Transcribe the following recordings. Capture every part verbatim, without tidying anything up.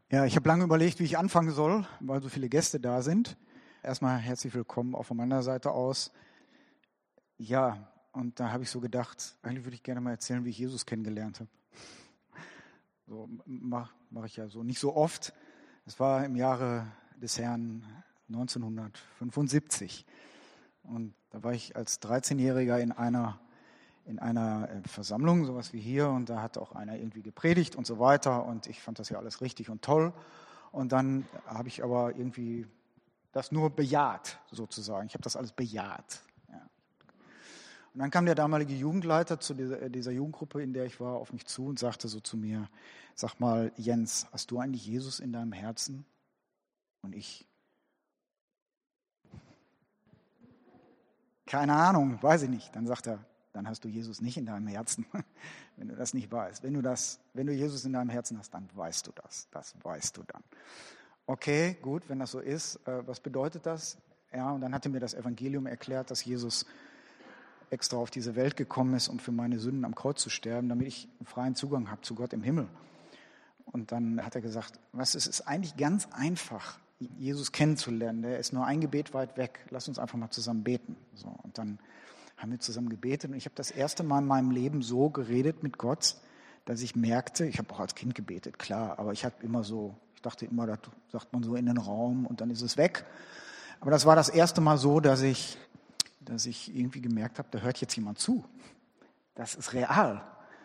Ja, ich habe lange überlegt, wie ich anfangen soll, weil so viele Gäste da sind. Erstmal herzlich willkommen auch von meiner Seite aus. Ja, und da habe ich so gedacht, eigentlich würde ich gerne mal erzählen, wie ich Jesus kennengelernt habe. So mache mach ich ja so nicht so oft. Es war im Jahre des Herrn neunzehnhundertfünfundsiebzig. Und da war ich als dreizehnjähriger in einer in einer Versammlung, sowas wie hier, und da hat auch einer irgendwie gepredigt und so weiter, und ich fand das ja alles richtig und toll, und dann habe ich aber irgendwie das nur bejaht, sozusagen. Ich habe das alles bejaht. Ja. Und dann kam der damalige Jugendleiter zu dieser, dieser Jugendgruppe, in der ich war, auf mich zu und sagte so zu mir, sag mal, Jens, hast du eigentlich Jesus in deinem Herzen? Und ich, keine Ahnung, weiß ich nicht. Dann sagt er, dann hast du Jesus nicht in deinem Herzen, wenn du das nicht weißt. Wenn du das, wenn du Jesus in deinem Herzen hast, dann weißt du das. Das weißt du dann. Okay, gut, wenn das so ist, äh, was bedeutet das? Ja, und dann hat er mir das Evangelium erklärt, dass Jesus extra auf diese Welt gekommen ist, um für meine Sünden am Kreuz zu sterben, damit ich einen freien Zugang habe zu Gott im Himmel. Und dann hat er gesagt, was, es ist eigentlich ganz einfach, Jesus kennenzulernen. Der ist nur ein Gebet weit weg. Lass uns einfach mal zusammen beten. So, und dann haben wir zusammen gebetet, und ich habe das erste Mal in meinem Leben so geredet mit Gott, dass ich merkte, ich habe auch als Kind gebetet, klar, aber ich habe immer so, ich dachte immer, das sagt man so in den Raum und dann ist es weg. Aber das war das erste Mal so, dass ich, dass ich irgendwie gemerkt habe, da hört jetzt jemand zu. Das ist real.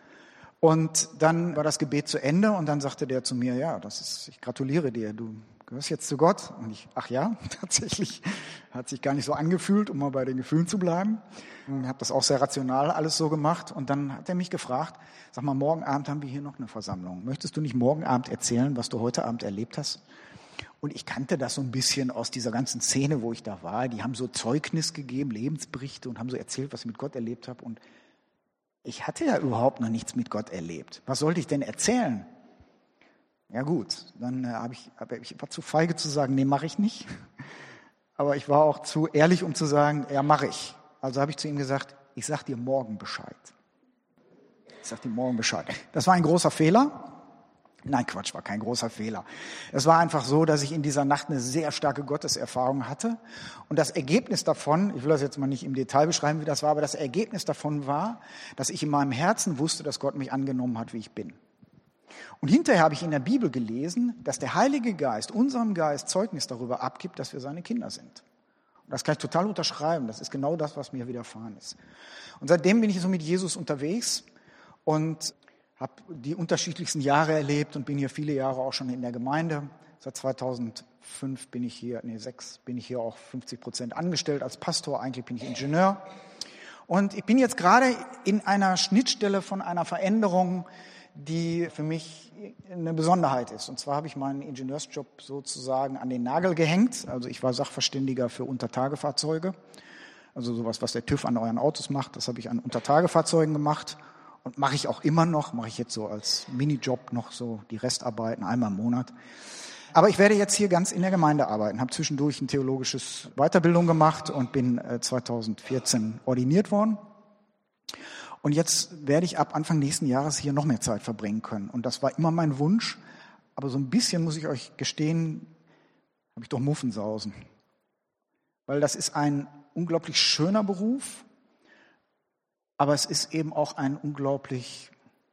Und dann war das Gebet zu Ende, und dann sagte der zu mir, ja, das ist, ich gratuliere dir, du gehörst jetzt zu Gott. Und ich, ach ja, tatsächlich, hat sich gar nicht so angefühlt, um mal bei den Gefühlen zu bleiben. Ich habe das auch sehr rational alles so gemacht. Und dann hat er mich gefragt, sag mal, morgen Abend haben wir hier noch eine Versammlung. Möchtest du nicht morgen Abend erzählen, was du heute Abend erlebt hast? Und ich kannte das so ein bisschen aus dieser ganzen Szene, wo ich da war. Die haben so Zeugnis gegeben, Lebensberichte, und haben so erzählt, was ich mit Gott erlebt habe. Und ich hatte ja überhaupt noch nichts mit Gott erlebt. Was sollte ich denn erzählen? Ja gut, dann äh, habe ich, hab, ich war zu feige zu sagen, nee, mache ich nicht. Aber ich war auch zu ehrlich, um zu sagen, ja, mache ich. Also habe ich zu ihm gesagt, ich sag dir morgen Bescheid. Ich sag dir morgen Bescheid. Das war ein großer Fehler. Nein, Quatsch, war kein großer Fehler. Es war einfach so, dass ich in dieser Nacht eine sehr starke Gotteserfahrung hatte. Und das Ergebnis davon, ich will das jetzt mal nicht im Detail beschreiben, wie das war, aber das Ergebnis davon war, dass ich in meinem Herzen wusste, dass Gott mich angenommen hat, wie ich bin. Und hinterher habe ich in der Bibel gelesen, dass der Heilige Geist unserem Geist Zeugnis darüber abgibt, dass wir seine Kinder sind. Und das kann ich total unterschreiben. Das ist genau das, was mir widerfahren ist. Und seitdem bin ich so mit Jesus unterwegs und habe die unterschiedlichsten Jahre erlebt und bin hier viele Jahre auch schon in der Gemeinde. Seit zweitausendfünf bin ich hier, nee, sechs, bin ich hier auch fünfzig Prozent angestellt als Pastor. Eigentlich bin ich Ingenieur. Und ich bin jetzt gerade in einer Schnittstelle von einer Veränderung, die für mich eine Besonderheit ist. Und zwar habe ich meinen Ingenieursjob sozusagen an den Nagel gehängt. Also ich war Sachverständiger für Untertagefahrzeuge. Also sowas, was der TÜV an euren Autos macht, das habe ich an Untertagefahrzeugen gemacht. Und mache ich auch immer noch, mache ich jetzt so als Minijob noch so die Restarbeiten einmal im Monat. Aber ich werde jetzt hier ganz in der Gemeinde arbeiten, habe zwischendurch ein theologisches Weiterbildung gemacht und bin zweitausendvierzehn ordiniert worden. Und jetzt werde ich ab Anfang nächsten Jahres hier noch mehr Zeit verbringen können. Und das war immer mein Wunsch. Aber so ein bisschen, muss ich euch gestehen, habe ich doch Muffensausen. Weil das ist ein unglaublich schöner Beruf. Aber es ist eben auch ein unglaublich,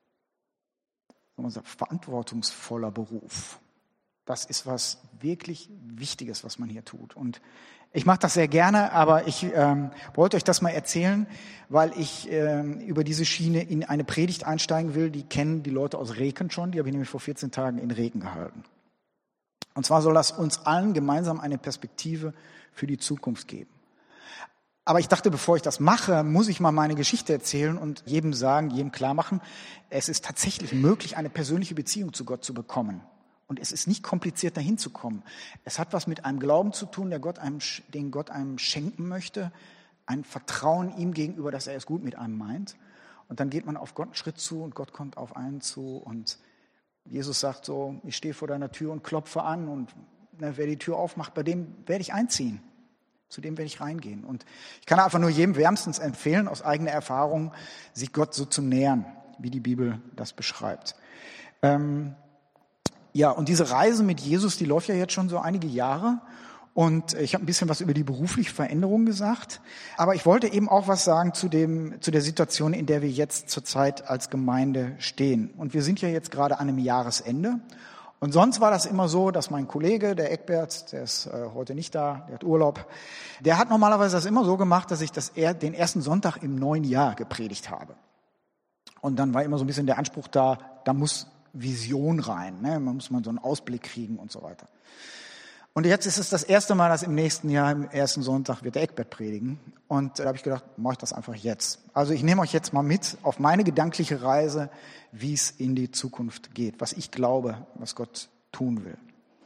wie man sagt, verantwortungsvoller Beruf. Das ist was wirklich Wichtiges, was man hier tut. Und ich mache das sehr gerne, aber ich ähm, wollte euch das mal erzählen, weil ich ähm, über diese Schiene in eine Predigt einsteigen will. Die kennen die Leute aus Reken schon, die habe ich nämlich vor vierzehn Tagen in Reken gehalten. Und zwar soll das uns allen gemeinsam eine Perspektive für die Zukunft geben. Aber ich dachte, bevor ich das mache, muss ich mal meine Geschichte erzählen und jedem sagen, jedem klar machen, es ist tatsächlich möglich, eine persönliche Beziehung zu Gott zu bekommen. Und es ist nicht kompliziert, dahin zu kommen. Es hat was mit einem Glauben zu tun, der Gott einem, den Gott einem schenken möchte, ein Vertrauen ihm gegenüber, dass er es gut mit einem meint. Und dann geht man auf Gott einen Schritt zu und Gott kommt auf einen zu. Und Jesus sagt so, ich stehe vor deiner Tür und klopfe an. Und na, wer die Tür aufmacht, bei dem werde ich einziehen. Zu dem werde ich reingehen. Und ich kann einfach nur jedem wärmstens empfehlen, aus eigener Erfahrung, sich Gott so zu nähern, wie die Bibel das beschreibt. Ähm, Ja, und diese Reise mit Jesus, die läuft ja jetzt schon so einige Jahre. Und ich habe ein bisschen was über die berufliche Veränderung gesagt. Aber ich wollte eben auch was sagen zu dem, zu der Situation, in der wir jetzt zurzeit als Gemeinde stehen. Und wir sind ja jetzt gerade an einem Jahresende. Und sonst war das immer so, dass mein Kollege, der Eckbert, der ist äh, heute nicht da, der hat Urlaub, der hat normalerweise das immer so gemacht, dass ich das er, den ersten Sonntag im neuen Jahr gepredigt habe. Und dann war immer so ein bisschen der Anspruch da, da muss Vision rein, ne? Man muss mal so einen Ausblick kriegen und so weiter. Und jetzt ist es das erste Mal, dass im nächsten Jahr, im ersten Sonntag, wird der Eckbert predigen. Und da habe ich gedacht, mache ich das einfach jetzt. Also ich nehme euch jetzt mal mit auf meine gedankliche Reise, wie es in die Zukunft geht, was ich glaube, was Gott tun will.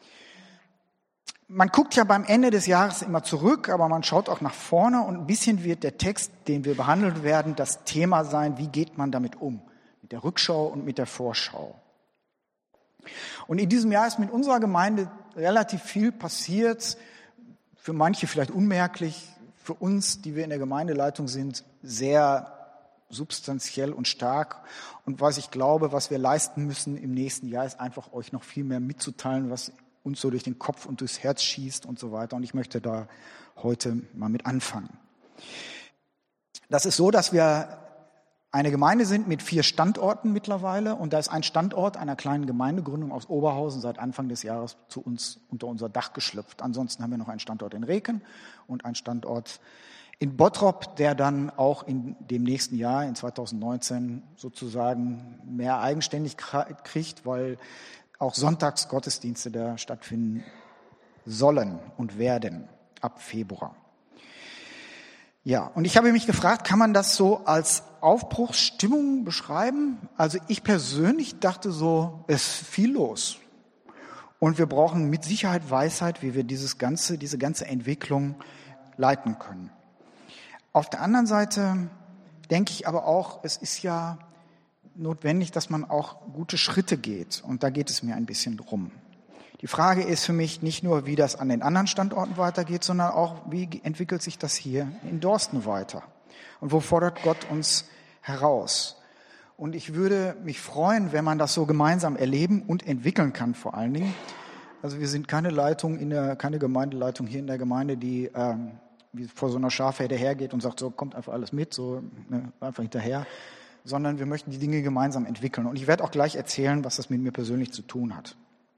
Man guckt ja beim Ende des Jahres immer zurück, aber man schaut auch nach vorne. Und ein bisschen wird der Text, den wir behandeln werden, das Thema sein, wie geht man damit um? Mit der Rückschau und mit der Vorschau. Und in diesem Jahr ist mit unserer Gemeinde relativ viel passiert, für manche vielleicht unmerklich, für uns, die wir in der Gemeindeleitung sind, sehr substanziell und stark. Und was ich glaube, was wir leisten müssen im nächsten Jahr, ist einfach euch noch viel mehr mitzuteilen, was uns so durch den Kopf und durchs Herz schießt und so weiter. Und ich möchte da heute mal mit anfangen. Das ist so, dass wir eine Gemeinde sind mit vier Standorten mittlerweile, und da ist ein Standort einer kleinen Gemeindegründung aus Oberhausen seit Anfang des Jahres zu uns unter unser Dach geschlüpft. Ansonsten haben wir noch einen Standort in Reken und einen Standort in Bottrop, der dann auch in dem nächsten Jahr, in zweitausendneunzehn, sozusagen mehr Eigenständigkeit kriegt, weil auch Sonntagsgottesdienste da stattfinden sollen und werden ab Februar. Ja, und ich habe mich gefragt, kann man das so als Aufbruchsstimmung beschreiben? Also ich persönlich dachte so, es ist viel los. Und wir brauchen mit Sicherheit Weisheit, wie wir dieses ganze, diese ganze Entwicklung leiten können. Auf der anderen Seite denke ich aber auch, es ist ja notwendig, dass man auch gute Schritte geht. Und da geht es mir ein bisschen drum. Die Frage ist für mich nicht nur, wie das an den anderen Standorten weitergeht, sondern auch, wie entwickelt sich das hier in Dorsten weiter? Und wo fordert Gott uns heraus? Und ich würde mich freuen, wenn man das so gemeinsam erleben und entwickeln kann vor allen Dingen. Also wir sind keine Leitung, in der, keine Gemeindeleitung hier in der Gemeinde, die ähm, wie vor so einer Schafherde hergeht und sagt, so kommt einfach alles mit, so ne, einfach hinterher. Sondern wir möchten die Dinge gemeinsam entwickeln. Und ich werde auch gleich erzählen, was das mit mir persönlich zu tun hat.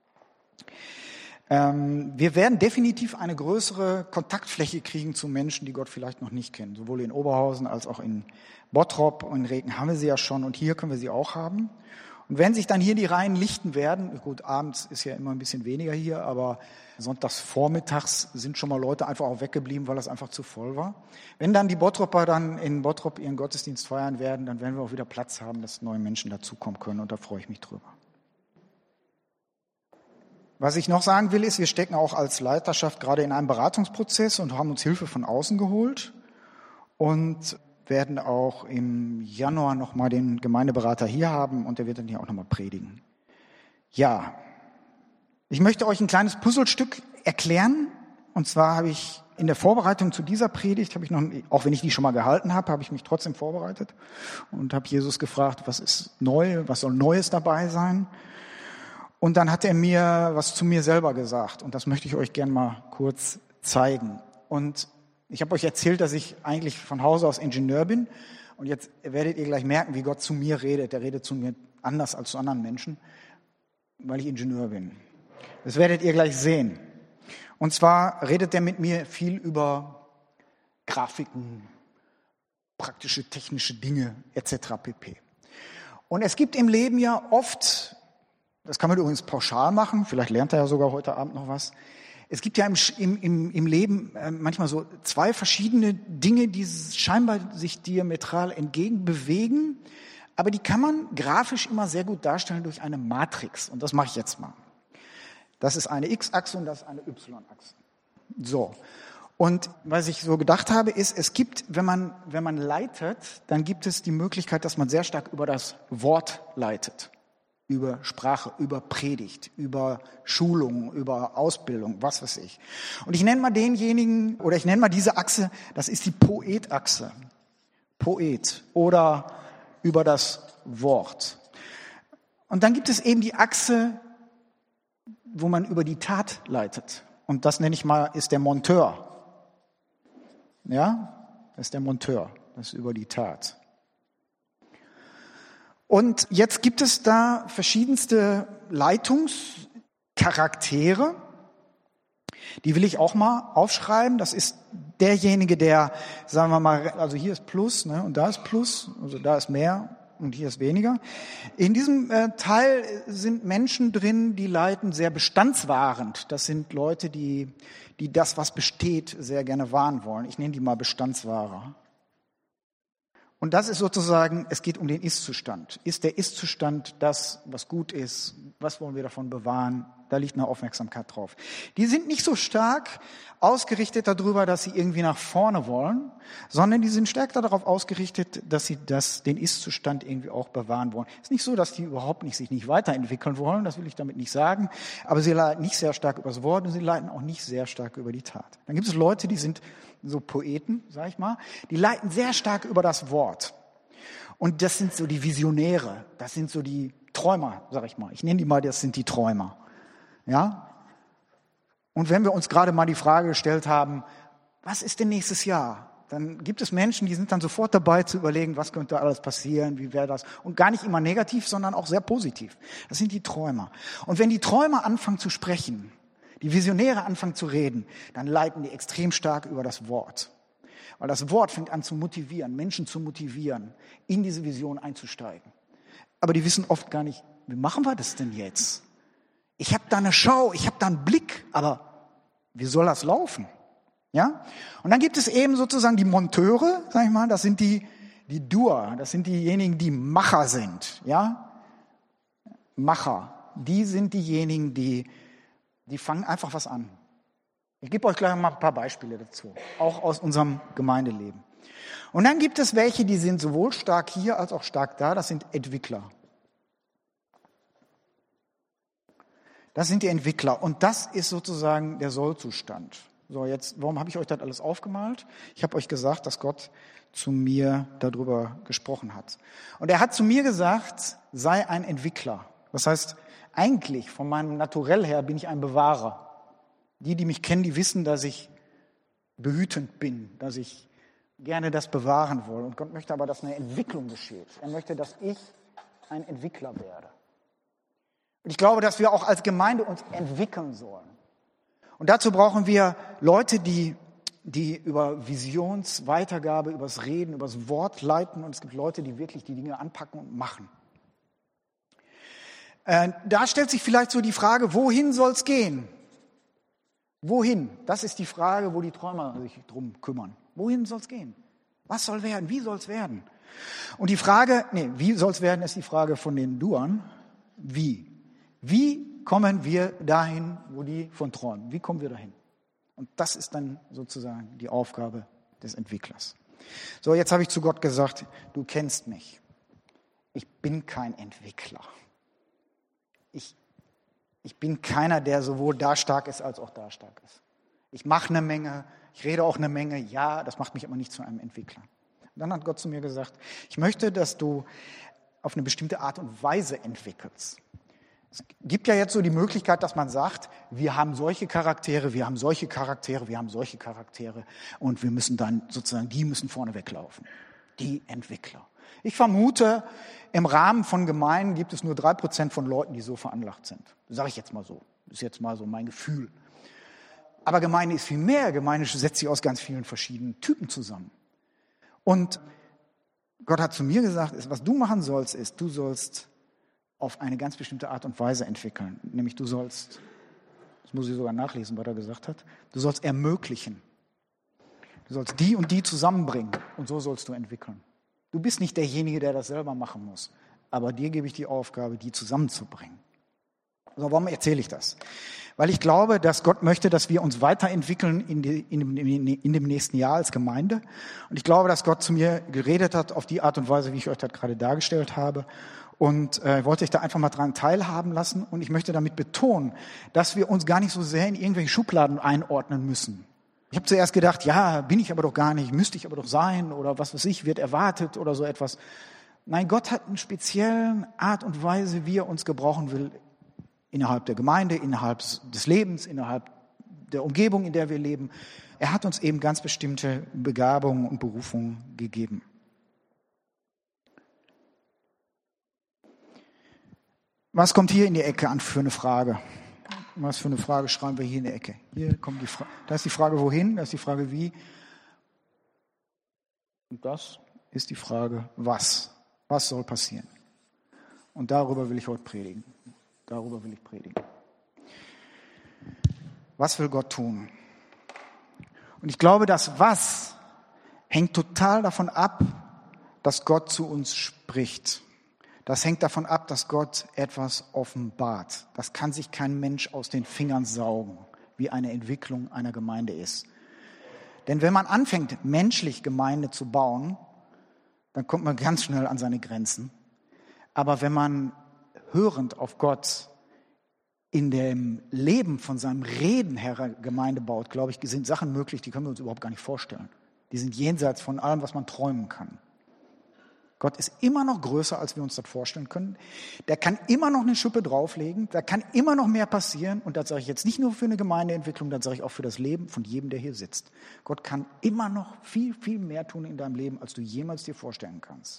Ähm, wir werden definitiv eine größere Kontaktfläche kriegen zu Menschen, die Gott vielleicht noch nicht kennen. Sowohl in Oberhausen als auch in Bottrop und in Reken haben wir sie ja schon und hier können wir sie auch haben. Und wenn sich dann hier die Reihen lichten werden, gut, abends ist ja immer ein bisschen weniger hier, aber sonntags vormittags sind schon mal Leute einfach auch weggeblieben, weil das einfach zu voll war. Wenn dann die Bottropper dann in Bottrop ihren Gottesdienst feiern werden, dann werden wir auch wieder Platz haben, dass neue Menschen dazukommen können, und da freue ich mich drüber. Was ich noch sagen will, ist, wir stecken auch als Leiterschaft gerade in einem Beratungsprozess und haben uns Hilfe von außen geholt und werden auch im Januar nochmal den Gemeindeberater hier haben, und der wird dann hier auch nochmal predigen. Ja, ich möchte euch ein kleines Puzzlestück erklären. Und zwar habe ich in der Vorbereitung zu dieser Predigt, habe ich noch, auch wenn ich die schon mal gehalten habe, habe ich mich trotzdem vorbereitet und habe Jesus gefragt, was ist neu, was soll Neues dabei sein? Und dann hat er mir was zu mir selber gesagt, und das möchte ich euch gerne mal kurz zeigen. Und ich habe euch erzählt, dass ich eigentlich von Hause aus Ingenieur bin, und jetzt werdet ihr gleich merken, wie Gott zu mir redet. Er redet zu mir anders als zu anderen Menschen, weil ich Ingenieur bin. Das werdet ihr gleich sehen. Und zwar redet er mit mir viel über Grafiken, praktische technische Dinge et cetera pp. Und es gibt im Leben ja oft, das kann man übrigens pauschal machen, vielleicht lernt er ja sogar heute Abend noch was. Es gibt ja im, im, im Leben manchmal so zwei verschiedene Dinge, die scheinbar sich diametral entgegenbewegen, aber die kann man grafisch immer sehr gut darstellen durch eine Matrix. Und das mache ich jetzt mal. Das ist eine X-Achse und das ist eine Y-Achse. So. Und was ich so gedacht habe, ist, es gibt, wenn man, wenn man leitet, dann gibt es die Möglichkeit, dass man sehr stark über das Wort leitet. Über Sprache, über Predigt, über Schulung, über Ausbildung, was weiß ich. Und ich nenne mal denjenigen, oder ich nenne mal diese Achse, das ist die Poetachse. Poet oder über das Wort. Und dann gibt es eben die Achse wo man über die Tat leitet. Und das nenne ich mal, ist der Monteur. Ja, das ist der Monteur, das ist über die Tat. Und jetzt gibt es da verschiedenste Leitungscharaktere, die will ich auch mal aufschreiben. Das ist derjenige, der, sagen wir mal, also hier ist Plus, ne, und da ist Plus, also da ist mehr und hier ist weniger. In diesem äh, Teil sind Menschen drin, die leiten sehr bestandswahrend. Das sind Leute, die, die das, was besteht, sehr gerne wahren wollen. Ich nenne die mal Bestandswahrer. Und das ist sozusagen, es geht um den Ist-Zustand. Ist der Ist-Zustand das, was gut ist? Was wollen wir davon bewahren? Da liegt eine Aufmerksamkeit drauf. Die sind nicht so stark ausgerichtet darüber, dass sie irgendwie nach vorne wollen, sondern die sind stärker darauf ausgerichtet, dass sie das, den Ist-Zustand irgendwie auch bewahren wollen. Es ist nicht so, dass die überhaupt nicht sich nicht weiterentwickeln wollen, das will ich damit nicht sagen, aber sie leiten nicht sehr stark über das Wort und sie leiten auch nicht sehr stark über die Tat. Dann gibt es Leute, die sind so Poeten, sag ich mal, die leiten sehr stark über das Wort. Und das sind so die Visionäre, das sind so die Träumer, sag ich mal. Ich nenne die mal, das sind die Träumer. Ja? Und wenn wir uns gerade mal die Frage gestellt haben, was ist denn nächstes Jahr? Dann gibt es Menschen, die sind dann sofort dabei zu überlegen, was könnte alles passieren, wie wäre das? Und gar nicht immer negativ, sondern auch sehr positiv. Das sind die Träumer. Und wenn die Träumer anfangen zu sprechen, die Visionäre anfangen zu reden, dann leiten die extrem stark über das Wort. Weil das Wort fängt an zu motivieren, Menschen zu motivieren, in diese Vision einzusteigen. Aber die wissen oft gar nicht, wie machen wir das denn jetzt? Ich habe da eine Schau, ich habe da einen Blick, aber wie soll das laufen? Ja? Und dann gibt es eben sozusagen die Monteure, sag ich mal, das sind die, die Doer, das sind diejenigen, die Macher sind. Ja? Macher, die sind diejenigen, die Die fangen einfach was an. Ich gebe euch gleich mal ein paar Beispiele dazu, auch aus unserem Gemeindeleben. Und dann gibt es welche, die sind sowohl stark hier als auch stark da, das sind Entwickler. Das sind die Entwickler und das ist sozusagen der Sollzustand. So, jetzt, warum habe ich euch das alles aufgemalt? Ich habe euch gesagt, dass Gott zu mir darüber gesprochen hat. Und er hat zu mir gesagt, sei ein Entwickler. Das heißt, eigentlich, von meinem Naturell her, bin ich ein Bewahrer. Die, die mich kennen, die wissen, dass ich behütend bin, dass ich gerne das bewahren will. Und Gott möchte aber, dass eine Entwicklung geschieht. Er möchte, dass ich ein Entwickler werde. Und ich glaube, dass wir auch als Gemeinde uns entwickeln sollen. Und dazu brauchen wir Leute, die, die über Visionsweitergabe, über das Reden, über das Wort leiten. Und es gibt Leute, die wirklich die Dinge anpacken und machen. Äh, da stellt sich vielleicht so die Frage, wohin soll es gehen? Wohin? Das ist die Frage, wo die Träumer sich drum kümmern. Wohin soll es gehen? Was soll werden? Wie soll es werden? Und die Frage, nee, wie soll es werden, ist die Frage von den Duern. Wie? Wie kommen wir dahin, wo die von träumen? Wie kommen wir dahin? Und das ist dann sozusagen die Aufgabe des Entwicklers. So, jetzt habe ich zu Gott gesagt, du kennst mich. Ich bin kein Entwickler. Ich, ich bin keiner, der sowohl da stark ist, als auch da stark ist. Ich mache eine Menge, ich rede auch eine Menge, ja, das macht mich aber nicht zu einem Entwickler. Und dann hat Gott zu mir gesagt, ich möchte, dass du auf eine bestimmte Art und Weise entwickelst. Es gibt ja jetzt so die Möglichkeit, dass man sagt, wir haben solche Charaktere, wir haben solche Charaktere, wir haben solche Charaktere und wir müssen dann sozusagen, die müssen vorne weglaufen. Die Entwickler. Ich vermute, im Rahmen von Gemeinden gibt es nur drei Prozent von Leuten, die so veranlagt sind. Das sage ich jetzt mal so. Das ist jetzt mal so mein Gefühl. Aber Gemeinde ist viel mehr. Gemeinde setzt sich aus ganz vielen verschiedenen Typen zusammen. Und Gott hat zu mir gesagt, was du machen sollst, ist, du sollst auf eine ganz bestimmte Art und Weise entwickeln. Nämlich du sollst, das muss ich sogar nachlesen, was er gesagt hat, du sollst ermöglichen. Du sollst die und die zusammenbringen und so sollst du entwickeln. Du bist nicht derjenige, der das selber machen muss, aber dir gebe ich die Aufgabe, die zusammenzubringen. So, warum erzähle ich das? Weil ich glaube, dass Gott möchte, dass wir uns weiterentwickeln in, die, in, dem, in dem nächsten Jahr als Gemeinde. Und ich glaube, dass Gott zu mir geredet hat auf die Art und Weise, wie ich euch das gerade dargestellt habe. Und äh, wollte ich da einfach mal dran teilhaben lassen. Und ich möchte damit betonen, dass wir uns gar nicht so sehr in irgendwelche Schubladen einordnen müssen. Ich habe zuerst gedacht, ja, bin ich aber doch gar nicht, müsste ich aber doch sein oder was weiß ich, wird erwartet oder so etwas. Nein, Gott hat eine spezielle Art und Weise, wie er uns gebrauchen will innerhalb der Gemeinde, innerhalb des Lebens, innerhalb der Umgebung, in der wir leben. Er hat uns eben ganz bestimmte Begabungen und Berufungen gegeben. Was kommt hier in die Ecke an für eine Frage? Was für eine Frage schreiben wir hier in der Ecke? Hier kommt die Frage. Da ist die Frage wohin, da ist die Frage wie. Und das ist die Frage was. Was soll passieren? Und darüber will ich heute predigen. Darüber will ich predigen. Was will Gott tun? Und ich glaube, das Was hängt total davon ab, dass Gott zu uns spricht. Das hängt davon ab, dass Gott etwas offenbart. Das kann sich kein Mensch aus den Fingern saugen, wie eine Entwicklung einer Gemeinde ist. Denn wenn man anfängt, menschlich Gemeinde zu bauen, dann kommt man ganz schnell an seine Grenzen. Aber wenn man hörend auf Gott in dem Leben von seinem Reden her Gemeinde baut, glaube ich, sind Sachen möglich, die können wir uns überhaupt gar nicht vorstellen. Die sind jenseits von allem, was man träumen kann. Gott ist immer noch größer, als wir uns das vorstellen können. Der kann immer noch eine Schippe drauflegen, da kann immer noch mehr passieren. Und das sage ich jetzt nicht nur für eine Gemeindeentwicklung, das sage ich auch für das Leben von jedem, der hier sitzt. Gott kann immer noch viel, viel mehr tun in deinem Leben, als du jemals dir vorstellen kannst.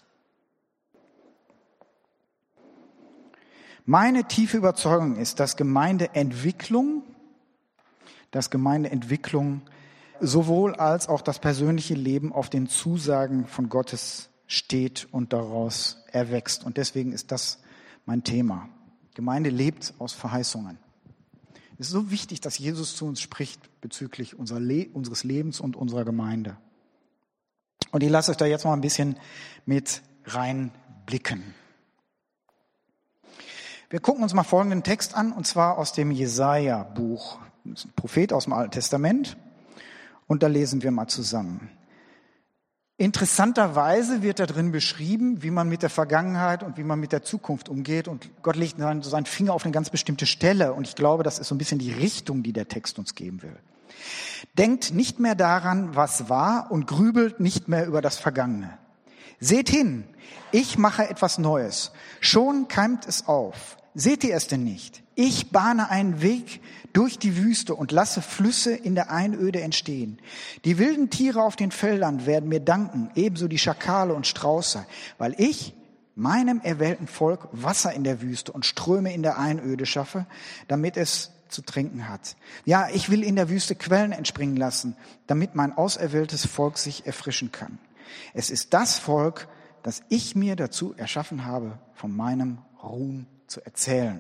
Meine tiefe Überzeugung ist, dass Gemeindeentwicklung, dass Gemeindeentwicklung sowohl als auch das persönliche Leben auf den Zusagen von Gottes steht und daraus erwächst. Und deswegen ist das mein Thema. Gemeinde lebt aus Verheißungen. Es ist so wichtig, dass Jesus zu uns spricht bezüglich unserer Le- unseres Lebens und unserer Gemeinde. Und ich lasse euch da jetzt mal ein bisschen mit reinblicken. Wir gucken uns mal folgenden Text an, und zwar aus dem Jesaja-Buch. Das ist ein Prophet aus dem Alten Testament. Und da lesen wir mal zusammen. Interessanterweise wird da drin beschrieben, wie man mit der Vergangenheit und wie man mit der Zukunft umgeht. Und Gott legt seinen, seinen Finger auf eine ganz bestimmte Stelle. Und ich glaube, das ist so ein bisschen die Richtung, die der Text uns geben will. Denkt nicht mehr daran, was war, und grübelt nicht mehr über das Vergangene. Seht hin, ich mache etwas Neues. Schon keimt es auf. Seht ihr es denn nicht? Ich bahne einen Weg durch die Wüste und lasse Flüsse in der Einöde entstehen. Die wilden Tiere auf den Feldern werden mir danken, ebenso die Schakale und Strauße, weil ich meinem erwählten Volk Wasser in der Wüste und Ströme in der Einöde schaffe, damit es zu trinken hat. Ja, ich will in der Wüste Quellen entspringen lassen, damit mein auserwähltes Volk sich erfrischen kann. Es ist das Volk, das ich mir dazu erschaffen habe, von meinem Ruhm zu erzählen.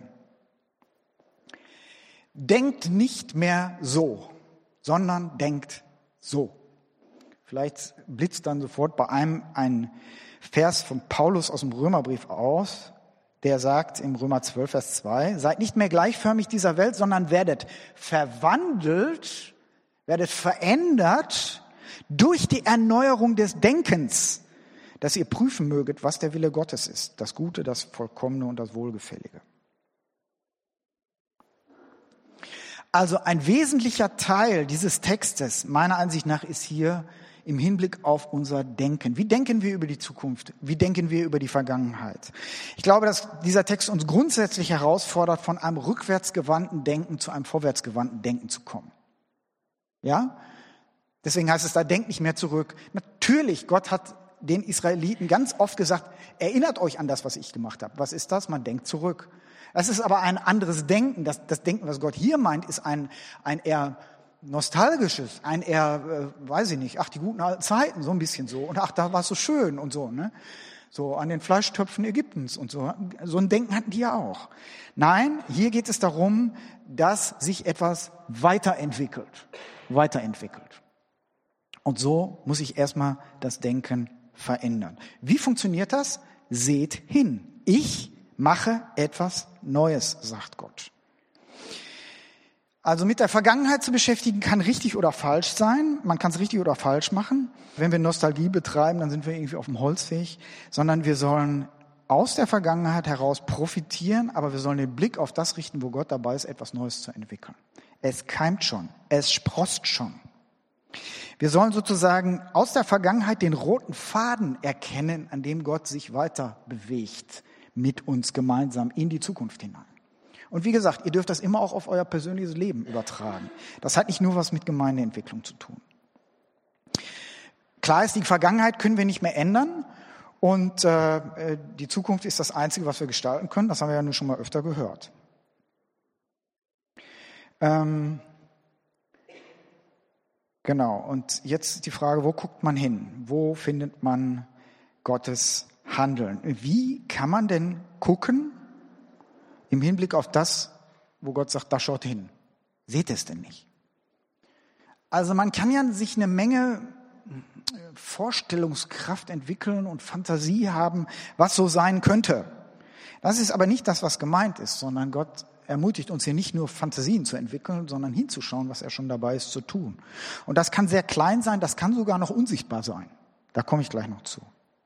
Denkt nicht mehr so, sondern denkt so. Vielleicht blitzt dann sofort bei einem ein Vers von Paulus aus dem Römerbrief aus, der sagt im Römer zwölf, Vers zwei, seid nicht mehr gleichförmig dieser Welt, sondern werdet verwandelt, werdet verändert durch die Erneuerung des Denkens, dass ihr prüfen möget, was der Wille Gottes ist, das Gute, das Vollkommene und das Wohlgefällige. Also ein wesentlicher Teil dieses Textes, meiner Ansicht nach, ist hier im Hinblick auf unser Denken. Wie denken wir über die Zukunft? Wie denken wir über die Vergangenheit? Ich glaube, dass dieser Text uns grundsätzlich herausfordert, von einem rückwärtsgewandten Denken zu einem vorwärtsgewandten Denken zu kommen. Ja? Deswegen heißt es da, denkt nicht mehr zurück. Natürlich, Gott hat den Israeliten ganz oft gesagt, erinnert euch an das, was ich gemacht habe. Was ist das? Man denkt zurück. Das ist aber ein anderes Denken. Das, das Denken, was Gott hier meint, ist ein, ein eher nostalgisches, ein eher, äh, weiß ich nicht, ach, die guten alten Zeiten, so ein bisschen so. Und ach, da war es so schön und so, ne? So an den Fleischtöpfen Ägyptens und so. So ein Denken hatten die ja auch. Nein, hier geht es darum, dass sich etwas weiterentwickelt. Weiterentwickelt. Und so muss ich erstmal das Denken verändern. Wie funktioniert das? Seht hin. Ich mache etwas Neues, sagt Gott. Also mit der Vergangenheit zu beschäftigen, kann richtig oder falsch sein. Man kann es richtig oder falsch machen. Wenn wir Nostalgie betreiben, dann sind wir irgendwie auf dem Holzweg. Sondern wir sollen aus der Vergangenheit heraus profitieren, aber wir sollen den Blick auf das richten, wo Gott dabei ist, etwas Neues zu entwickeln. Es keimt schon, es sproßt schon. Wir sollen sozusagen aus der Vergangenheit den roten Faden erkennen, an dem Gott sich weiter bewegt, mit uns gemeinsam in die Zukunft hinein. Und wie gesagt, ihr dürft das immer auch auf euer persönliches Leben übertragen. Das hat nicht nur was mit Gemeindeentwicklung zu tun. Klar ist, die Vergangenheit können wir nicht mehr ändern und äh, die Zukunft ist das Einzige, was wir gestalten können. Das haben wir ja nun schon mal öfter gehört. Ähm, genau, und jetzt die Frage, wo guckt man hin? Wo findet man Gottes Handeln? Wie kann man denn gucken im Hinblick auf das, wo Gott sagt, da schaut hin? Seht es denn nicht? Also man kann ja sich eine Menge Vorstellungskraft entwickeln und Fantasie haben, was so sein könnte. Das ist aber nicht das, was gemeint ist, sondern Gott ermutigt uns hier nicht nur Fantasien zu entwickeln, sondern hinzuschauen, was er schon dabei ist zu tun. Und das kann sehr klein sein, das kann sogar noch unsichtbar sein. Da komme ich gleich noch zu.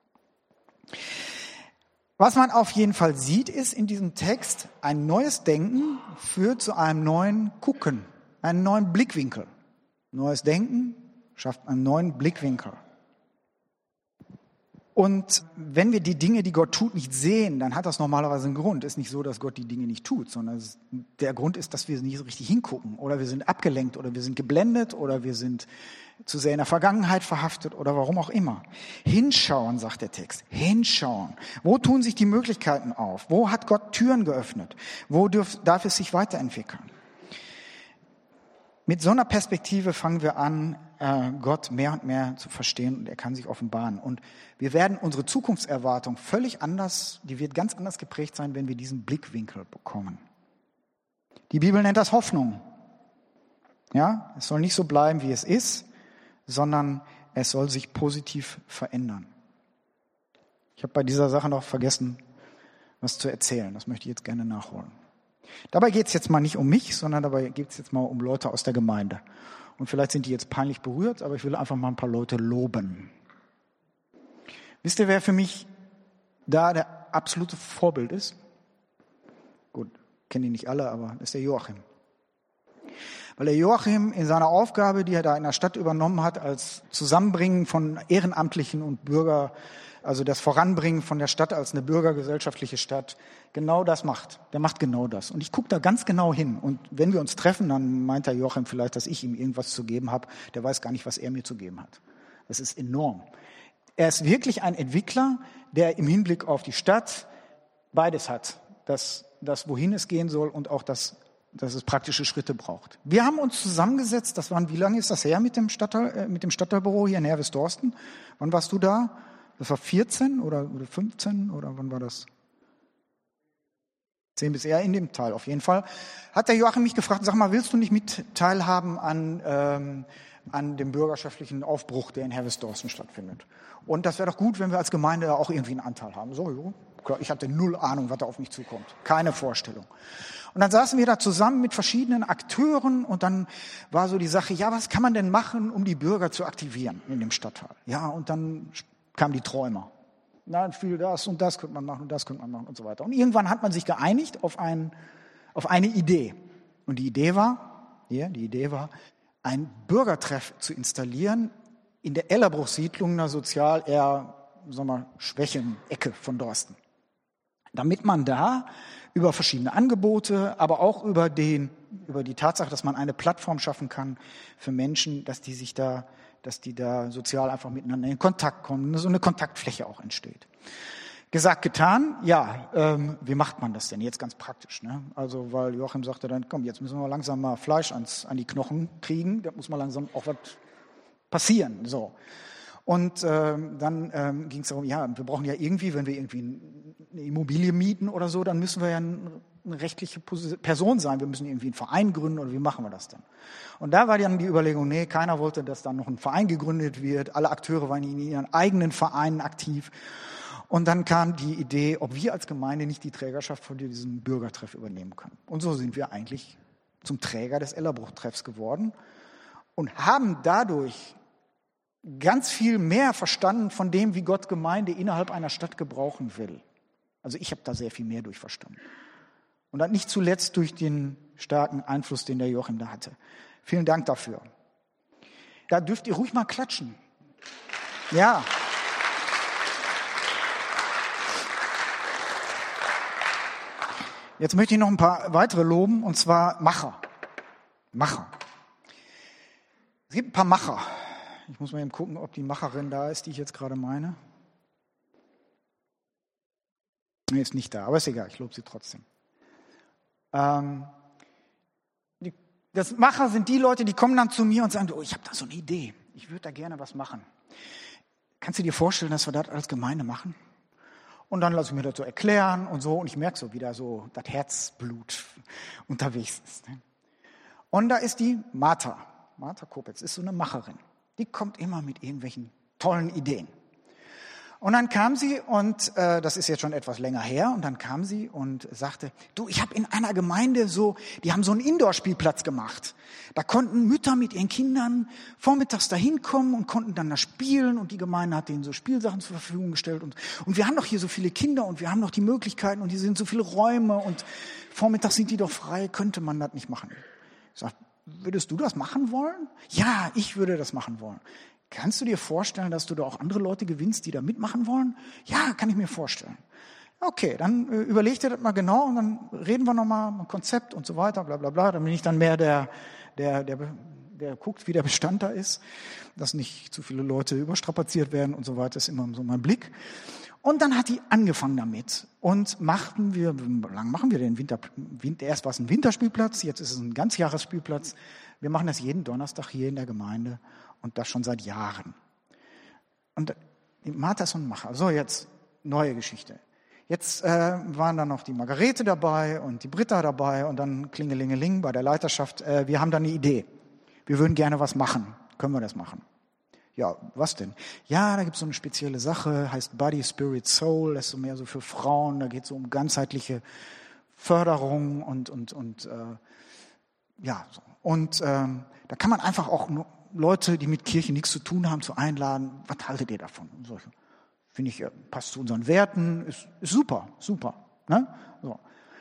Was man auf jeden Fall sieht, ist in diesem Text, ein neues Denken führt zu einem neuen Gucken, einen neuen Blickwinkel. Neues Denken schafft einen neuen Blickwinkel. Und wenn wir die Dinge, die Gott tut, nicht sehen, dann hat das normalerweise einen Grund. Es ist nicht so, dass Gott die Dinge nicht tut, sondern es, der Grund ist, dass wir nicht so richtig hingucken oder wir sind abgelenkt oder wir sind geblendet oder wir sind zu sehr in der Vergangenheit verhaftet oder warum auch immer. Hinschauen, sagt der Text. Hinschauen. Wo tun sich die Möglichkeiten auf? Wo hat Gott Türen geöffnet? Wo dürf, darf es sich weiterentwickeln? Mit so einer Perspektive fangen wir an, Gott mehr und mehr zu verstehen und er kann sich offenbaren. Und wir werden unsere Zukunftserwartung völlig anders, die wird ganz anders geprägt sein, wenn wir diesen Blickwinkel bekommen. Die Bibel nennt das Hoffnung. Ja, es soll nicht so bleiben, wie es ist, sondern es soll sich positiv verändern. Ich habe bei dieser Sache noch vergessen, was zu erzählen. Das möchte ich jetzt gerne nachholen. Dabei geht es jetzt mal nicht um mich, sondern dabei geht es jetzt mal um Leute aus der Gemeinde. Und vielleicht sind die jetzt peinlich berührt, aber ich will einfach mal ein paar Leute loben. Wisst ihr, wer für mich da der absolute Vorbild ist? Gut, kenne ihn nicht alle, aber das ist der Joachim. Weil der Joachim in seiner Aufgabe, die er da in der Stadt übernommen hat, als Zusammenbringen von Ehrenamtlichen und Bürger, also das Voranbringen von der Stadt als eine bürgergesellschaftliche Stadt, genau das macht. Der macht genau das. Und ich gucke da ganz genau hin. Und wenn wir uns treffen, dann meint der Joachim vielleicht, dass ich ihm irgendwas zu geben habe. Der weiß gar nicht, was er mir zu geben hat. Das ist enorm. Er ist wirklich ein Entwickler, der im Hinblick auf die Stadt beides hat. Das, das wohin es gehen soll und auch das, dass es praktische Schritte braucht. Wir haben uns zusammengesetzt, das waren, wie lange ist das her mit dem Stadtteil, äh, mit dem Stadtteilbüro hier in Herwes-Dorsten? Wann warst du da? Das war vierzehn oder, oder fünfzehn oder wann war das? zehn bis eher in dem Teil auf jeden Fall. Hat der Joachim mich gefragt, sag mal, willst du nicht mit teilhaben an, ähm, an dem bürgerschaftlichen Aufbruch, der in Herwes-Dorsten stattfindet? Und das wäre doch gut, wenn wir als Gemeinde da auch irgendwie einen Anteil haben. So, jo, klar, ich hatte null Ahnung, was da auf mich zukommt. Keine Vorstellung. Und dann saßen wir da zusammen mit verschiedenen Akteuren und dann war so die Sache, ja, was kann man denn machen, um die Bürger zu aktivieren in dem Stadtteil? Ja, und dann kamen die Träumer. Na, viel das und das könnte man machen und das könnte man machen und so weiter. Und irgendwann hat man sich geeinigt auf, ein, auf eine Idee. Und die Idee war, ja, die Idee war, ein Bürgertreff zu installieren in der Ellerbruch-Siedlung, einer sozial eher, sagen wir mal, schwächen Ecke von Dorsten. Damit man da über verschiedene Angebote, aber auch über, den, über die Tatsache, dass man eine Plattform schaffen kann für Menschen, dass die sich da dass die da sozial einfach miteinander in Kontakt kommen, so eine Kontaktfläche auch entsteht. Gesagt, getan, ja, ähm, wie macht man das denn jetzt ganz praktisch? Ne? Also, weil Joachim sagte dann, komm, jetzt müssen wir langsam mal Fleisch ans, an die Knochen kriegen, da muss mal langsam auch was passieren. So. Und ähm, dann ähm, ging es darum, ja, wir brauchen ja irgendwie, wenn wir irgendwie eine Immobilie mieten oder so, dann müssen wir ja ein, eine rechtliche Person sein. Wir müssen irgendwie einen Verein gründen oder wie machen wir das dann? Und da war dann die Überlegung, nee, keiner wollte, dass dann noch ein Verein gegründet wird. Alle Akteure waren in ihren eigenen Vereinen aktiv. Und dann kam die Idee, ob wir als Gemeinde nicht die Trägerschaft von diesem Bürgertreff übernehmen können. Und so sind wir eigentlich zum Träger des Ellerbruch-Treffs geworden und haben dadurch ganz viel mehr verstanden von dem, wie Gott Gemeinde innerhalb einer Stadt gebrauchen will. Also ich habe da sehr viel mehr durchverstanden. Und dann nicht zuletzt durch den starken Einfluss, den der Joachim da hatte. Vielen Dank dafür. Da dürft ihr ruhig mal klatschen. Ja. Jetzt möchte ich noch ein paar weitere loben, und zwar Macher. Macher. Es gibt ein paar Macher. Ich muss mal eben gucken, ob die Macherin da ist, die ich jetzt gerade meine. Nee, ist nicht da, aber ist egal, ich lobe sie trotzdem. Ähm, die, das Macher sind die Leute, die kommen dann zu mir und sagen, oh, ich habe da so eine Idee, ich würde da gerne was machen. Kannst du dir vorstellen, dass wir das als Gemeinde machen? Und dann lasse ich mir das so erklären und so, und ich merke so, wie da so das Herzblut unterwegs ist. Und da ist die Martha, Martha Kopetz, ist so eine Macherin. Die kommt immer mit irgendwelchen tollen Ideen. Und dann kam sie, und äh, das ist jetzt schon etwas länger her, und dann kam sie und sagte, du, ich habe in einer Gemeinde so, die haben so einen Indoor-Spielplatz gemacht. Da konnten Mütter mit ihren Kindern vormittags da hinkommen und konnten dann da spielen, und die Gemeinde hat denen so Spielsachen zur Verfügung gestellt. Und, und wir haben doch hier so viele Kinder, und wir haben doch die Möglichkeiten, und hier sind so viele Räume, und vormittags sind die doch frei, könnte man das nicht machen? Ich sage, würdest du das machen wollen? Ja, ich würde das machen wollen. Kannst du dir vorstellen, dass du da auch andere Leute gewinnst, die da mitmachen wollen? Ja, kann ich mir vorstellen. Okay, dann äh, überleg dir das mal genau, und dann reden wir nochmal ein Konzept und so weiter, bla bla bla. Dann bin ich dann mehr der, der, der, der guckt, wie der Bestand da ist, dass nicht zu viele Leute überstrapaziert werden und so weiter, ist immer so mein Blick. Und dann hat die angefangen damit, und machten wir, wie lange machen wir den Winter, Winter, erst war es ein Winterspielplatz, jetzt ist es ein Ganzjahresspielplatz. Wir machen das jeden Donnerstag hier in der Gemeinde, und das schon seit Jahren. Und die Martha ist so ein Macher. So, jetzt neue Geschichte. Jetzt äh, waren da noch die Margarete dabei und die Britta dabei, und dann Klingelingeling bei der Leiterschaft. Äh, wir haben da eine Idee. Wir würden gerne was machen. Können wir das machen? Ja, was denn? Ja, da gibt es so eine spezielle Sache, heißt Body, Spirit, Soul. Das ist so mehr so für Frauen. Da geht es so um ganzheitliche Förderung und, und, und äh, ja, so. Und ähm, da kann man einfach auch nur Leute, die mit Kirche nichts zu tun haben, zu einladen. Was haltet ihr davon? So, finde ich, passt zu unseren Werten, ist, ist super, super. Ne? So.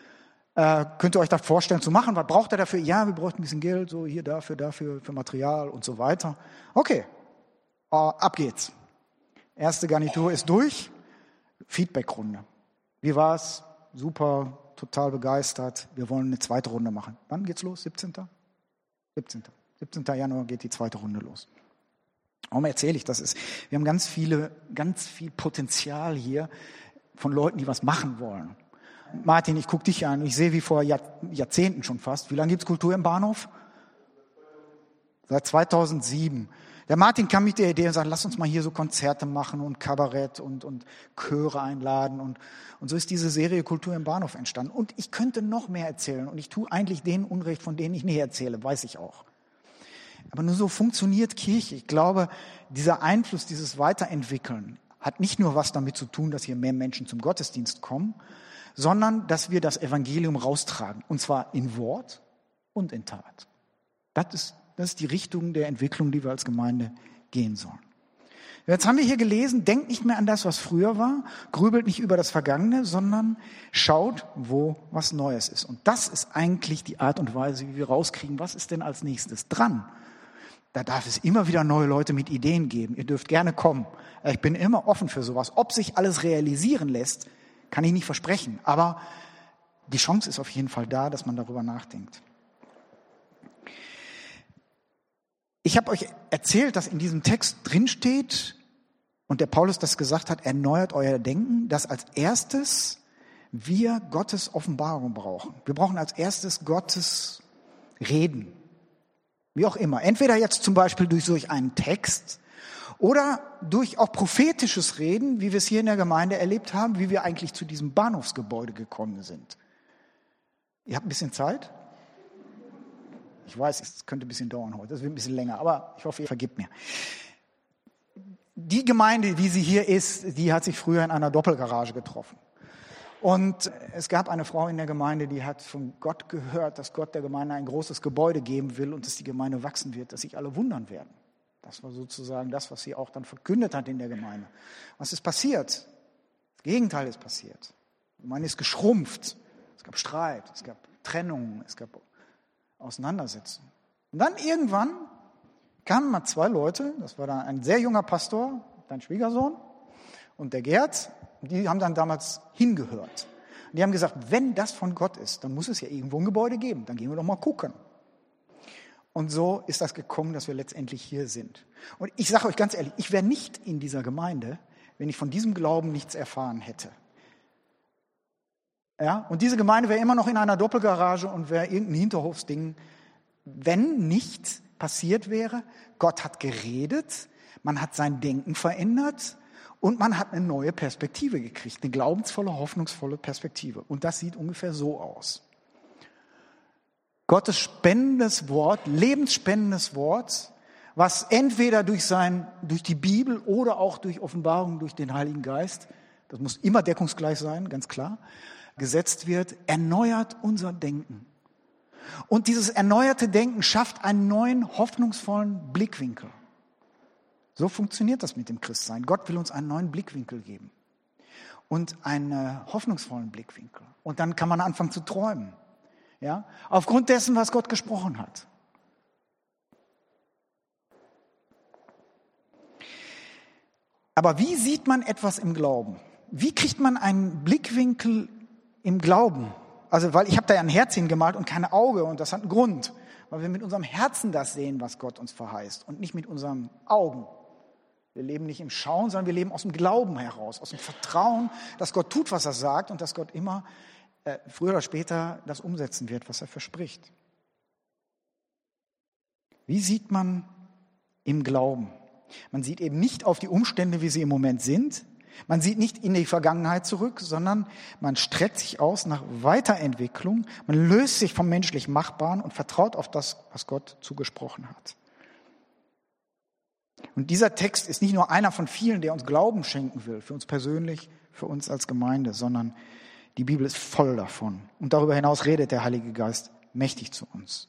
Äh, könnt ihr euch das vorstellen zu machen? Was braucht ihr dafür? Ja, wir bräuchten ein bisschen Geld, so hier, dafür, dafür, für Material und so weiter. Okay, äh, ab geht's. Erste Garnitur ist durch. Feedbackrunde. Wie war's? Super, total begeistert. Wir wollen eine zweite Runde machen. Wann geht's los? siebzehnten siebzehnten siebzehnten Januar geht die zweite Runde los. Warum erzähle ich das? Ist, wir haben ganz viele, ganz viel Potenzial hier von Leuten, die was machen wollen. Martin, ich gucke dich an. Ich sehe wie vor Jahr, Jahrzehnten schon fast. Wie lange gibt es Kultur im Bahnhof? Seit zweitausendsieben. Der Martin kam mit der Idee und sagt, lass uns mal hier so Konzerte machen und Kabarett und, und Chöre einladen. Und, und so ist diese Serie Kultur im Bahnhof entstanden. Und ich könnte noch mehr erzählen. Und ich tue eigentlich denen Unrecht, von denen ich nicht erzähle, weiß ich auch. Aber nur so funktioniert Kirche. Ich glaube, dieser Einfluss, dieses Weiterentwickeln hat nicht nur was damit zu tun, dass hier mehr Menschen zum Gottesdienst kommen, sondern dass wir das Evangelium raustragen. Und zwar in Wort und in Tat. Das ist, das ist die Richtung der Entwicklung, die wir als Gemeinde gehen sollen. Jetzt haben wir hier gelesen, denkt nicht mehr an das, was früher war, grübelt nicht über das Vergangene, sondern schaut, wo was Neues ist. Und das ist eigentlich die Art und Weise, wie wir rauskriegen, was ist denn als nächstes dran. Da darf es immer wieder neue Leute mit Ideen geben. Ihr dürft gerne kommen. Ich bin immer offen für sowas. Ob sich alles realisieren lässt, kann ich nicht versprechen. Aber die Chance ist auf jeden Fall da, dass man darüber nachdenkt. Ich habe euch erzählt, dass in diesem Text drinsteht, und der Paulus das gesagt hat, erneuert euer Denken, dass als erstes wir Gottes Offenbarung brauchen. Wir brauchen als erstes Gottes Reden. Wie auch immer. Entweder jetzt zum Beispiel durch solch einen Text oder durch auch prophetisches Reden, wie wir es hier in der Gemeinde erlebt haben, wie wir eigentlich zu diesem Bahnhofsgebäude gekommen sind. Ihr habt ein bisschen Zeit? Ich weiß, es könnte ein bisschen dauern heute, das wird ein bisschen länger, aber ich hoffe, ihr vergebt mir. Die Gemeinde, wie sie hier ist, die hat sich früher in einer Doppelgarage getroffen. Und es gab eine Frau in der Gemeinde, die hat von Gott gehört, dass Gott der Gemeinde ein großes Gebäude geben will und dass die Gemeinde wachsen wird, dass sich alle wundern werden. Das war sozusagen das, was sie auch dann verkündet hat in der Gemeinde. Was ist passiert? Das Gegenteil ist passiert. Die Gemeinde ist geschrumpft. Es gab Streit, es gab Trennungen, es gab Auseinandersetzungen. Und dann irgendwann kamen mal zwei Leute, das war dann ein sehr junger Pastor, dein Schwiegersohn und der Gerd, die haben dann damals hingehört. Und die haben gesagt, wenn das von Gott ist, dann muss es ja irgendwo ein Gebäude geben. Dann gehen wir doch mal gucken. Und so ist das gekommen, dass wir letztendlich hier sind. Und ich sage euch ganz ehrlich, ich wäre nicht in dieser Gemeinde, wenn ich von diesem Glauben nichts erfahren hätte. Ja? Und diese Gemeinde wäre immer noch in einer Doppelgarage und wäre irgendein Hinterhofsding, wenn nicht passiert wäre. Gott hat geredet, man hat sein Denken verändert und man hat eine neue Perspektive gekriegt, eine glaubensvolle, hoffnungsvolle Perspektive. Und das sieht ungefähr so aus. Gottes spendendes Wort, lebensspendendes Wort, was entweder durch, sein, durch die Bibel oder auch durch Offenbarung durch den Heiligen Geist, das muss immer deckungsgleich sein, ganz klar, gesetzt wird, erneuert unser Denken. Und dieses erneuerte Denken schafft einen neuen, hoffnungsvollen Blickwinkel. So funktioniert das mit dem Christsein. Gott will uns einen neuen Blickwinkel geben und einen hoffnungsvollen Blickwinkel. Und dann kann man anfangen zu träumen. Ja? Aufgrund dessen, was Gott gesprochen hat. Aber wie sieht man etwas im Glauben? Wie kriegt man einen Blickwinkel im Glauben? Also, weil ich habe da ja ein Herzchen gemalt und kein Auge und das hat einen Grund. Weil wir mit unserem Herzen das sehen, was Gott uns verheißt und nicht mit unseren Augen. Wir leben nicht im Schauen, sondern wir leben aus dem Glauben heraus, aus dem Vertrauen, dass Gott tut, was er sagt und dass Gott immer äh, früher oder später das umsetzen wird, was er verspricht. Wie sieht man im Glauben? Man sieht eben nicht auf die Umstände, wie sie im Moment sind. Man sieht nicht in die Vergangenheit zurück, sondern man streckt sich aus nach Weiterentwicklung. Man löst sich vom menschlich Machbaren und vertraut auf das, was Gott zugesprochen hat. Und dieser Text ist nicht nur einer von vielen, der uns Glauben schenken will, für uns persönlich, für uns als Gemeinde, sondern die Bibel ist voll davon. Und darüber hinaus redet der Heilige Geist mächtig zu uns.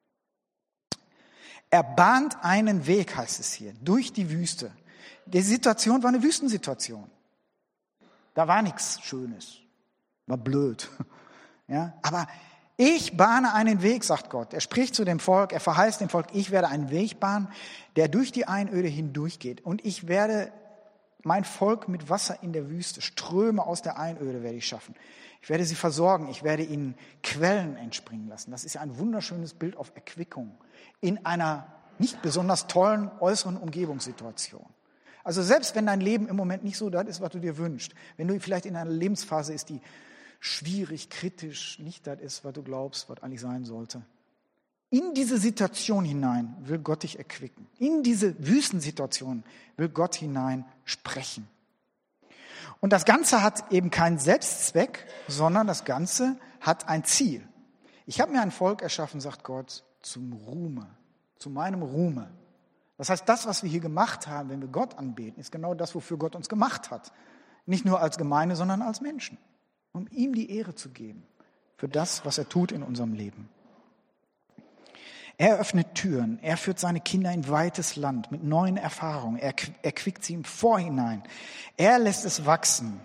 Er bahnt einen Weg, heißt es hier, durch die Wüste. Die Situation war eine Wüstensituation. Da war nichts Schönes, war blöd. Ja, aber ich bahne einen Weg, sagt Gott. Er spricht zu dem Volk, er verheißt dem Volk, ich werde einen Weg bahnen, der durch die Einöde hindurchgeht. Und ich werde mein Volk mit Wasser in der Wüste, Ströme aus der Einöde werde ich schaffen. Ich werde sie versorgen, ich werde ihnen Quellen entspringen lassen. Das ist ja ein wunderschönes Bild auf Erquickung in einer nicht besonders tollen äußeren Umgebungssituation. Also selbst wenn dein Leben im Moment nicht so das ist, was du dir wünschst, wenn du vielleicht in einer Lebensphase ist, die schwierig, kritisch, nicht das ist, was du glaubst, was eigentlich sein sollte. In diese Situation hinein will Gott dich erquicken. In diese Wüstensituation will Gott hinein sprechen. Und das Ganze hat eben keinen Selbstzweck, sondern das Ganze hat ein Ziel. Ich habe mir ein Volk erschaffen, sagt Gott, zum Ruhme, zu meinem Ruhme. Das heißt, das, was wir hier gemacht haben, wenn wir Gott anbeten, ist genau das, wofür Gott uns gemacht hat. Nicht nur als Gemeinde, sondern als Menschen. Um ihm die Ehre zu geben für das, was er tut in unserem Leben. Er öffnet Türen, er führt seine Kinder in weites Land mit neuen Erfahrungen, er erquickt sie im Vorhinein, er lässt es wachsen.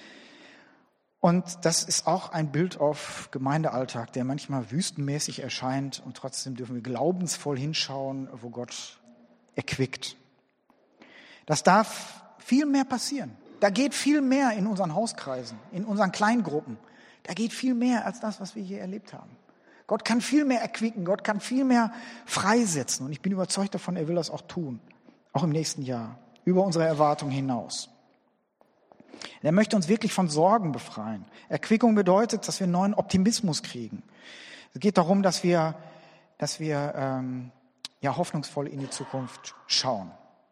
Und das ist auch ein Bild auf Gemeindealltag, der manchmal wüstenmäßig erscheint und trotzdem dürfen wir glaubensvoll hinschauen, wo Gott erquickt. Das darf viel mehr passieren. Da geht viel mehr in unseren Hauskreisen, in unseren Kleingruppen. Da geht viel mehr als das, was wir hier erlebt haben. Gott kann viel mehr erquicken, Gott kann viel mehr freisetzen. Und ich bin überzeugt davon, er will das auch tun, auch im nächsten Jahr, über unsere Erwartungen hinaus. Er möchte uns wirklich von Sorgen befreien. Erquickung bedeutet, dass wir einen neuen Optimismus kriegen. Es geht darum, dass wir, dass wir ähm, ja, hoffnungsvoll in die Zukunft schauen.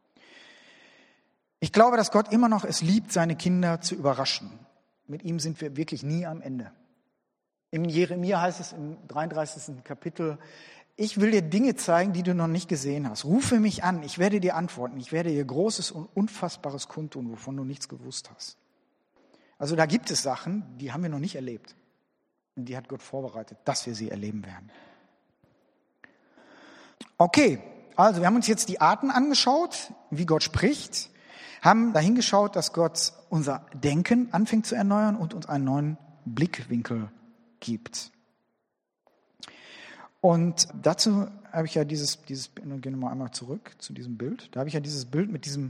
Ich glaube, dass Gott immer noch es liebt, seine Kinder zu überraschen. Mit ihm sind wir wirklich nie am Ende. Im Jeremia heißt es im dreiunddreißigsten Kapitel, ich will dir Dinge zeigen, die du noch nicht gesehen hast. Rufe mich an, ich werde dir antworten. Ich werde dir Großes und Unfassbares kundtun, wovon du nichts gewusst hast. Also da gibt es Sachen, die haben wir noch nicht erlebt. Und die hat Gott vorbereitet, dass wir sie erleben werden. Okay, also wir haben uns jetzt die Arten angeschaut, wie Gott spricht, haben dahin geschaut, dass Gott unser Denken anfängt zu erneuern und uns einen neuen Blickwinkel gibt. Und dazu habe ich ja dieses, dieses, gehen wir mal einmal zurück zu diesem Bild, da habe ich ja dieses Bild mit diesem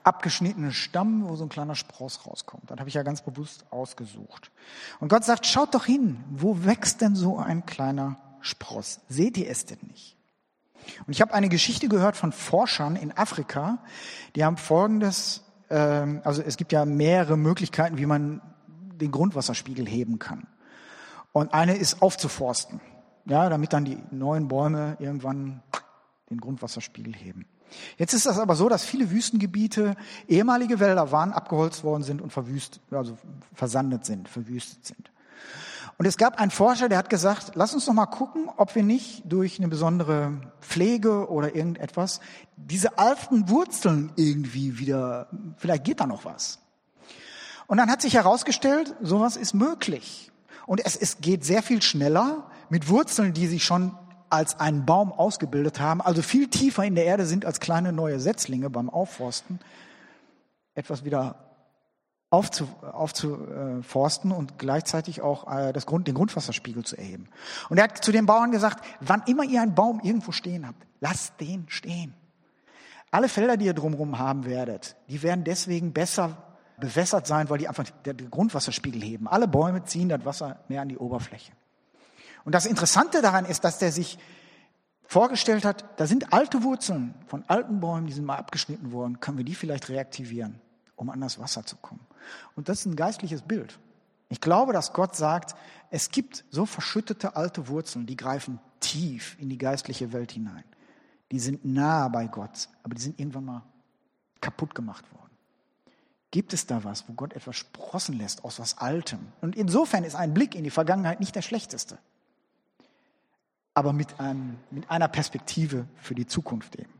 abgeschnittenen Stamm, wo so ein kleiner Spross rauskommt. Das habe ich ja ganz bewusst ausgesucht. Und Gott sagt, schaut doch hin, wo wächst denn so ein kleiner Spross? Seht ihr es denn nicht? Und ich habe eine Geschichte gehört von Forschern in Afrika, die haben Folgendes, ähm, also es gibt ja mehrere Möglichkeiten, wie man den Grundwasserspiegel heben kann. Und eine ist aufzuforsten, ja, damit dann die neuen Bäume irgendwann den Grundwasserspiegel heben. Jetzt ist das aber so, dass viele Wüstengebiete ehemalige Wälder waren, abgeholzt worden sind und verwüstet, also versandet sind, verwüstet sind. Und es gab einen Forscher, der hat gesagt, lass uns doch mal gucken, ob wir nicht durch eine besondere Pflege oder irgendetwas diese alten Wurzeln irgendwie wieder, vielleicht geht da noch was. Und dann hat sich herausgestellt, sowas ist möglich. Und es, es geht sehr viel schneller mit Wurzeln, die sich schon als einen Baum ausgebildet haben, also viel tiefer in der Erde sind als kleine neue Setzlinge beim Aufforsten, etwas wieder aufzu, aufzuforsten und gleichzeitig auch äh, das Grund, den Grundwasserspiegel zu erheben. Und er hat zu den Bauern gesagt, wann immer ihr einen Baum irgendwo stehen habt, lasst den stehen. Alle Felder, die ihr drumherum haben werdet, die werden deswegen besser bewässert sein, weil die einfach den Grundwasserspiegel heben. Alle Bäume ziehen das Wasser mehr an die Oberfläche. Und das Interessante daran ist, dass der sich vorgestellt hat, da sind alte Wurzeln von alten Bäumen, die sind mal abgeschnitten worden, können wir die vielleicht reaktivieren, um an das Wasser zu kommen. Und das ist ein geistliches Bild. Ich glaube, dass Gott sagt, es gibt so verschüttete alte Wurzeln, die greifen tief in die geistliche Welt hinein. Die sind nah bei Gott, aber die sind irgendwann mal kaputt gemacht worden. Gibt es da was, wo Gott etwas sprossen lässt aus was Altem? Und insofern ist ein Blick in die Vergangenheit nicht der schlechteste, aber mit, einem, mit einer Perspektive für die Zukunft eben.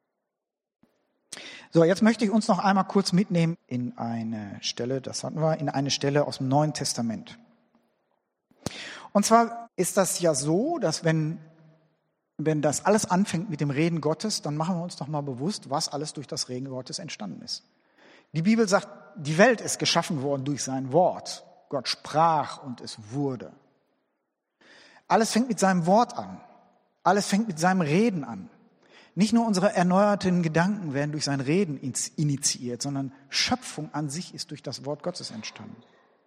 So, jetzt möchte ich uns noch einmal kurz mitnehmen in eine Stelle, das hatten wir, in eine Stelle aus dem Neuen Testament. Und zwar ist das ja so, dass wenn, wenn das alles anfängt mit dem Reden Gottes, dann machen wir uns doch mal bewusst, was alles durch das Reden Gottes entstanden ist. Die Bibel sagt, die Welt ist geschaffen worden durch sein Wort. Gott sprach und es wurde. Alles fängt mit seinem Wort an. Alles fängt mit seinem Reden an. Nicht nur unsere erneuerten Gedanken werden durch sein Reden initiiert, sondern Schöpfung an sich ist durch das Wort Gottes entstanden.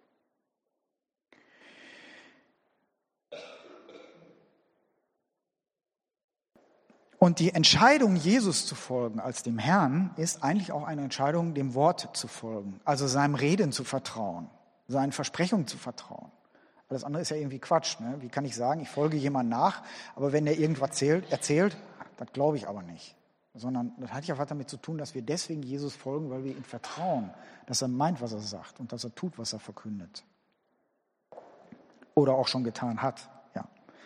Und die Entscheidung, Jesus zu folgen als dem Herrn, ist eigentlich auch eine Entscheidung, dem Wort zu folgen, also seinem Reden zu vertrauen, seinen Versprechungen zu vertrauen. Alles andere ist ja irgendwie Quatsch. Ne? Wie kann ich sagen, ich folge jemandem nach, aber wenn der irgendwas erzählt, erzählt, das glaube ich aber nicht. Sondern das hat ja was damit zu tun, dass wir deswegen Jesus folgen, weil wir ihm vertrauen, dass er meint, was er sagt und dass er tut, was er verkündet. Oder auch schon getan hat. Ja.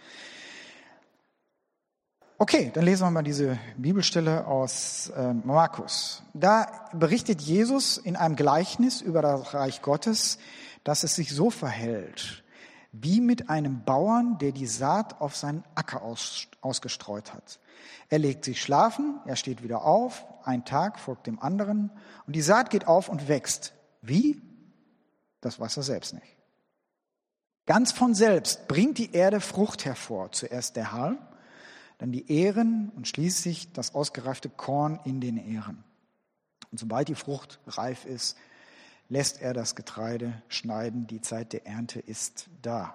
Okay, dann lesen wir mal diese Bibelstelle aus äh, Markus. Da berichtet Jesus in einem Gleichnis über das Reich Gottes, dass es sich so verhält, wie mit einem Bauern, der die Saat auf seinen Acker aus, ausgestreut hat. Er legt sich schlafen, er steht wieder auf, ein Tag folgt dem anderen und die Saat geht auf und wächst. Wie? Das weiß er selbst nicht. Ganz von selbst bringt die Erde Frucht hervor. Zuerst der Halm, dann die Ähren und schließlich das ausgereifte Korn in den Ähren. Und sobald die Frucht reif ist, lässt er das Getreide schneiden. Die Zeit der Ernte ist da.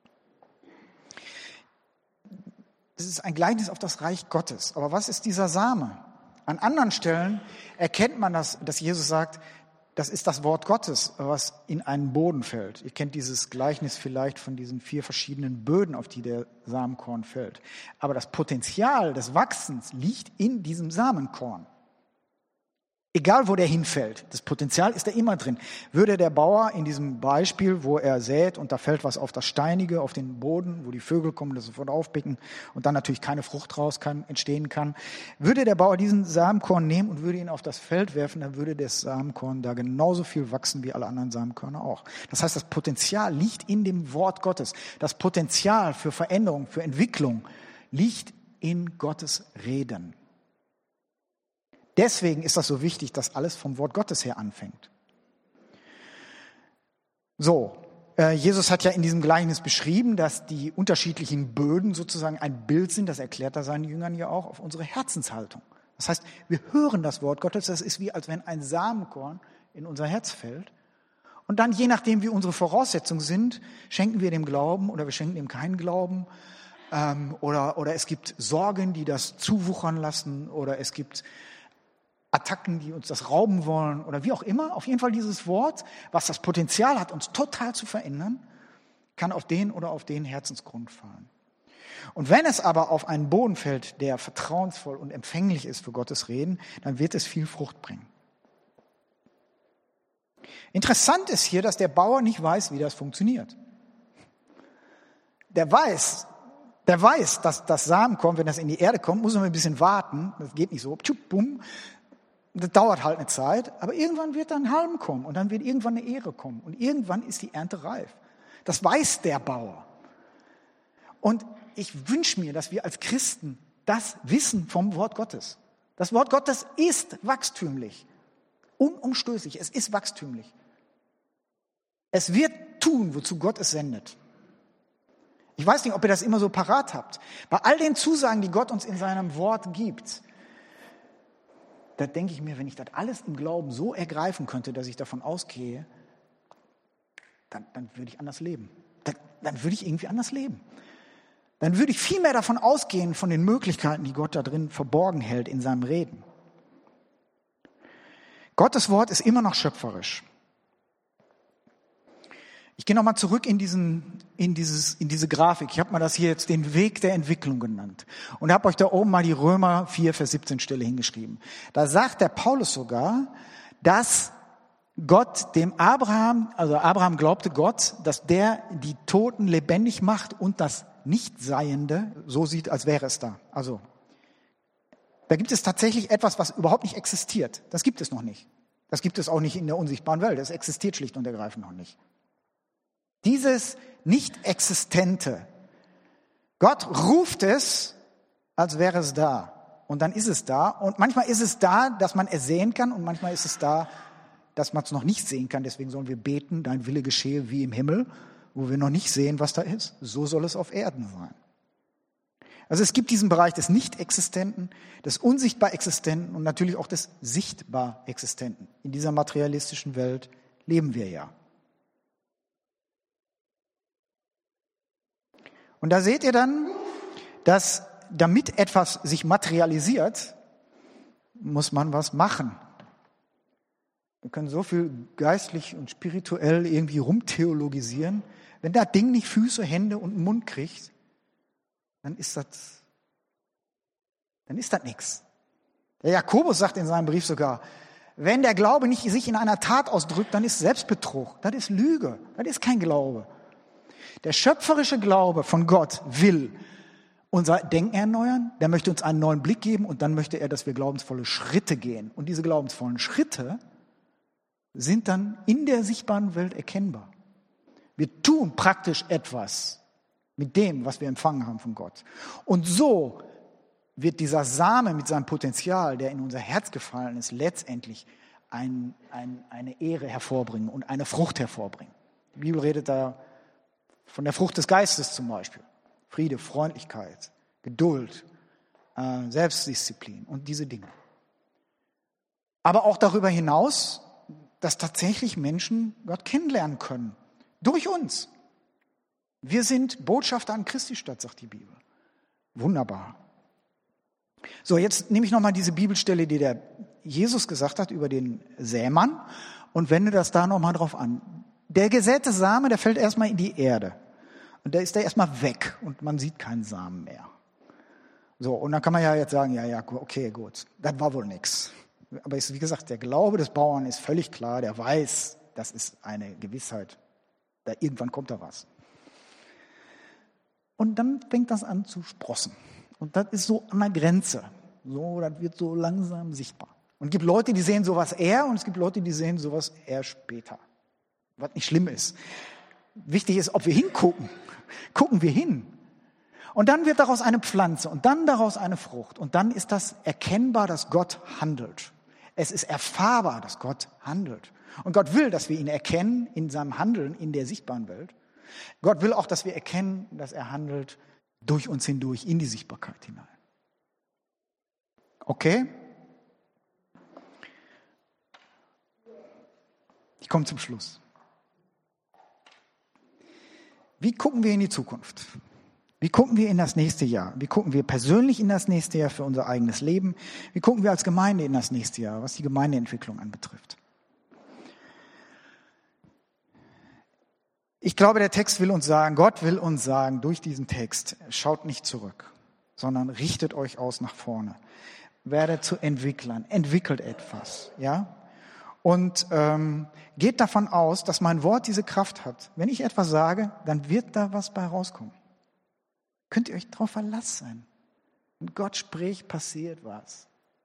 Es ist ein Gleichnis auf das Reich Gottes. Aber was ist dieser Same? An anderen Stellen erkennt man, das, dass Jesus sagt, das ist das Wort Gottes, was in einen Boden fällt. Ihr kennt dieses Gleichnis vielleicht von diesen vier verschiedenen Böden, auf die der Samenkorn fällt. Aber das Potenzial des Wachsens liegt in diesem Samenkorn. Egal, wo der hinfällt, das Potenzial ist da immer drin. Würde der Bauer in diesem Beispiel, wo er sät und da fällt was auf das Steinige, auf den Boden, wo die Vögel kommen, das sofort aufpicken und dann natürlich keine Frucht raus kann, entstehen kann, würde der Bauer diesen Samenkorn nehmen und würde ihn auf das Feld werfen, dann würde das Samenkorn da genauso viel wachsen wie alle anderen Samenkörner auch. Das heißt, das Potenzial liegt in dem Wort Gottes. Das Potenzial für Veränderung, für Entwicklung liegt in Gottes Reden. Deswegen ist das so wichtig, dass alles vom Wort Gottes her anfängt. So, äh, Jesus hat ja in diesem Gleichnis beschrieben, dass die unterschiedlichen Böden sozusagen ein Bild sind, das erklärt er seinen Jüngern ja auch, auf unsere Herzenshaltung. Das heißt, wir hören das Wort Gottes, das ist wie, als wenn ein Samenkorn in unser Herz fällt. Und dann, je nachdem, wie unsere Voraussetzungen sind, schenken wir dem Glauben oder wir schenken dem keinen Glauben. Ähm, oder, oder es gibt Sorgen, die das zuwuchern lassen. Oder es gibt Attacken, die uns das rauben wollen. Oder wie auch immer. Auf jeden Fall dieses Wort, was das Potenzial hat, uns total zu verändern, kann auf den oder auf den Herzensgrund fallen. Und wenn es aber auf einen Boden fällt, der vertrauensvoll und empfänglich ist für Gottes Reden, dann wird es viel Frucht bringen. Interessant ist hier, dass der Bauer nicht weiß, wie das funktioniert. Der weiß, der weiß, dass das Samen kommt, wenn das in die Erde kommt, muss man ein bisschen warten. Das geht nicht so, tschub, bumm. Das dauert halt eine Zeit, aber irgendwann wird dann ein Halm kommen und dann wird irgendwann eine Ähre kommen und irgendwann ist die Ernte reif. Das weiß der Bauer. Und ich wünsche mir, dass wir als Christen das wissen vom Wort Gottes. Das Wort Gottes ist wachstümlich, unumstößlich, es ist wachstümlich. Es wird tun, wozu Gott es sendet. Ich weiß nicht, ob ihr das immer so parat habt. Bei all den Zusagen, die Gott uns in seinem Wort gibt, da denke ich mir, wenn ich das alles im Glauben so ergreifen könnte, dass ich davon ausgehe, dann, dann würde ich anders leben. Dann, dann würde ich irgendwie anders leben. Dann würde ich viel mehr davon ausgehen, von den Möglichkeiten, die Gott da drin verborgen hält in seinem Reden. Gottes Wort ist immer noch schöpferisch. Ich gehe nochmal zurück in, diesen, in, dieses, in diese Grafik. Ich habe mal das hier jetzt den Weg der Entwicklung genannt. Und habe euch da oben mal die Römer vier, Vers siebzehn Stelle hingeschrieben. Da sagt der Paulus sogar, dass Gott dem Abraham, also Abraham glaubte Gott, dass der die Toten lebendig macht und das Nichtseiende so sieht, als wäre es da. Also, da gibt es tatsächlich etwas, was überhaupt nicht existiert. Das gibt es noch nicht. Das gibt es auch nicht in der unsichtbaren Welt. Das existiert schlicht und ergreifend noch nicht. Dieses Nicht-Existente. Gott ruft es, als wäre es da. Und dann ist es da. Und manchmal ist es da, dass man es sehen kann. Und manchmal ist es da, dass man es noch nicht sehen kann. Deswegen sollen wir beten, dein Wille geschehe wie im Himmel, wo wir noch nicht sehen, was da ist. So soll es auf Erden sein. Also es gibt diesen Bereich des Nicht-Existenten, des unsichtbar Existenten und natürlich auch des sichtbar Existenten. In dieser materialistischen Welt leben wir ja. Und da seht ihr dann, dass damit etwas sich materialisiert, muss man was machen. Wir können so viel geistlich und spirituell irgendwie rumtheologisieren. Wenn das Ding nicht Füße, Hände und einen Mund kriegt, dann ist das, dann ist das nichts. Der Jakobus sagt in seinem Brief sogar, wenn der Glaube nicht sich in einer Tat ausdrückt, dann ist Selbstbetrug, das ist Lüge, das ist kein Glaube. Der schöpferische Glaube von Gott will unser Denken erneuern, der möchte uns einen neuen Blick geben und dann möchte er, dass wir glaubensvolle Schritte gehen. Und diese glaubensvollen Schritte sind dann in der sichtbaren Welt erkennbar. Wir tun praktisch etwas mit dem, was wir empfangen haben von Gott. Und so wird dieser Same mit seinem Potenzial, der in unser Herz gefallen ist, letztendlich ein, ein, eine Ehre hervorbringen und eine Frucht hervorbringen. Die Bibel redet da von der Frucht des Geistes zum Beispiel. Friede, Freundlichkeit, Geduld, äh, Selbstdisziplin und diese Dinge. Aber auch darüber hinaus, dass tatsächlich Menschen Gott kennenlernen können. Durch uns. Wir sind Botschafter an Christi Stadt, sagt die Bibel. Wunderbar. So, jetzt nehme ich nochmal diese Bibelstelle, die der Jesus gesagt hat über den Sämann und wende das da nochmal drauf an. Der gesäte Same, der fällt erstmal in die Erde. Und der ist da erstmal weg und man sieht keinen Samen mehr. So, und dann kann man ja jetzt sagen, ja, ja, okay, gut, das war wohl nix. Aber ist, wie gesagt, der Glaube des Bauern ist völlig klar, der weiß, das ist eine Gewissheit. Da irgendwann kommt da was. Und dann fängt das an zu sprossen. Und das ist so an der Grenze. So, das wird so langsam sichtbar. Und es gibt Leute, die sehen sowas eher und es gibt Leute, die sehen sowas eher später. Was nicht schlimm ist. Wichtig ist, ob wir hingucken. Gucken wir hin. Und dann wird daraus eine Pflanze und dann daraus eine Frucht. Und dann ist das erkennbar, dass Gott handelt. Es ist erfahrbar, dass Gott handelt. Und Gott will, dass wir ihn erkennen in seinem Handeln in der sichtbaren Welt. Gott will auch, dass wir erkennen, dass er handelt durch uns hindurch in die Sichtbarkeit hinein. Okay? komme zum Schluss. Wie gucken wir in die Zukunft? Wie gucken wir in das nächste Jahr? Wie gucken wir persönlich in das nächste Jahr für unser eigenes Leben? Wie gucken wir als Gemeinde in das nächste Jahr, was die Gemeindeentwicklung anbetrifft? Ich glaube, der Text will uns sagen, Gott will uns sagen, durch diesen Text, schaut nicht zurück, sondern richtet euch aus nach vorne. Werdet zu Entwicklern, entwickelt etwas, ja? Und ähm, geht davon aus, dass mein Wort diese Kraft hat. Wenn ich etwas sage, dann wird da was bei rauskommen. Könnt ihr euch darauf verlassen? Wenn Gott spricht, passiert was.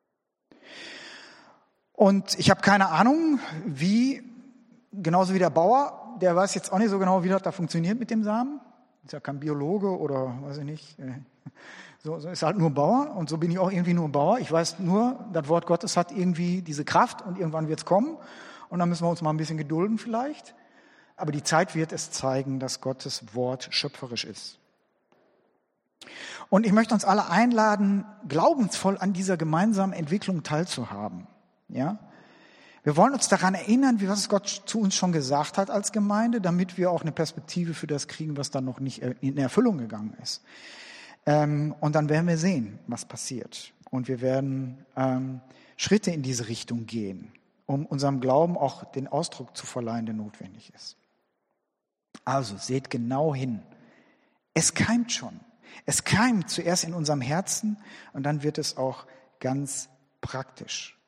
Und ich habe keine Ahnung, wie, genauso wie der Bauer, der weiß jetzt auch nicht so genau, wie das da funktioniert mit dem Samen. Ist ja kein Biologe oder weiß ich nicht. So, so ist halt nur Bauer und so bin ich auch irgendwie nur ein Bauer. Ich weiß nur, das Wort Gottes hat irgendwie diese Kraft und irgendwann wird es kommen und dann müssen wir uns mal ein bisschen gedulden vielleicht. Aber die Zeit wird es zeigen, dass Gottes Wort schöpferisch ist. Und ich möchte uns alle einladen, glaubensvoll an dieser gemeinsamen Entwicklung teilzuhaben. Ja? Wir wollen uns daran erinnern, wie was Gott zu uns schon gesagt hat als Gemeinde, damit wir auch eine Perspektive für das kriegen, was dann noch nicht in Erfüllung gegangen ist. Ähm, und dann werden wir sehen, was passiert. Und wir werden ähm, Schritte in diese Richtung gehen, um unserem Glauben auch den Ausdruck zu verleihen, der notwendig ist. Also seht genau hin. Es keimt schon. Es keimt zuerst in unserem Herzen und dann wird es auch ganz praktisch.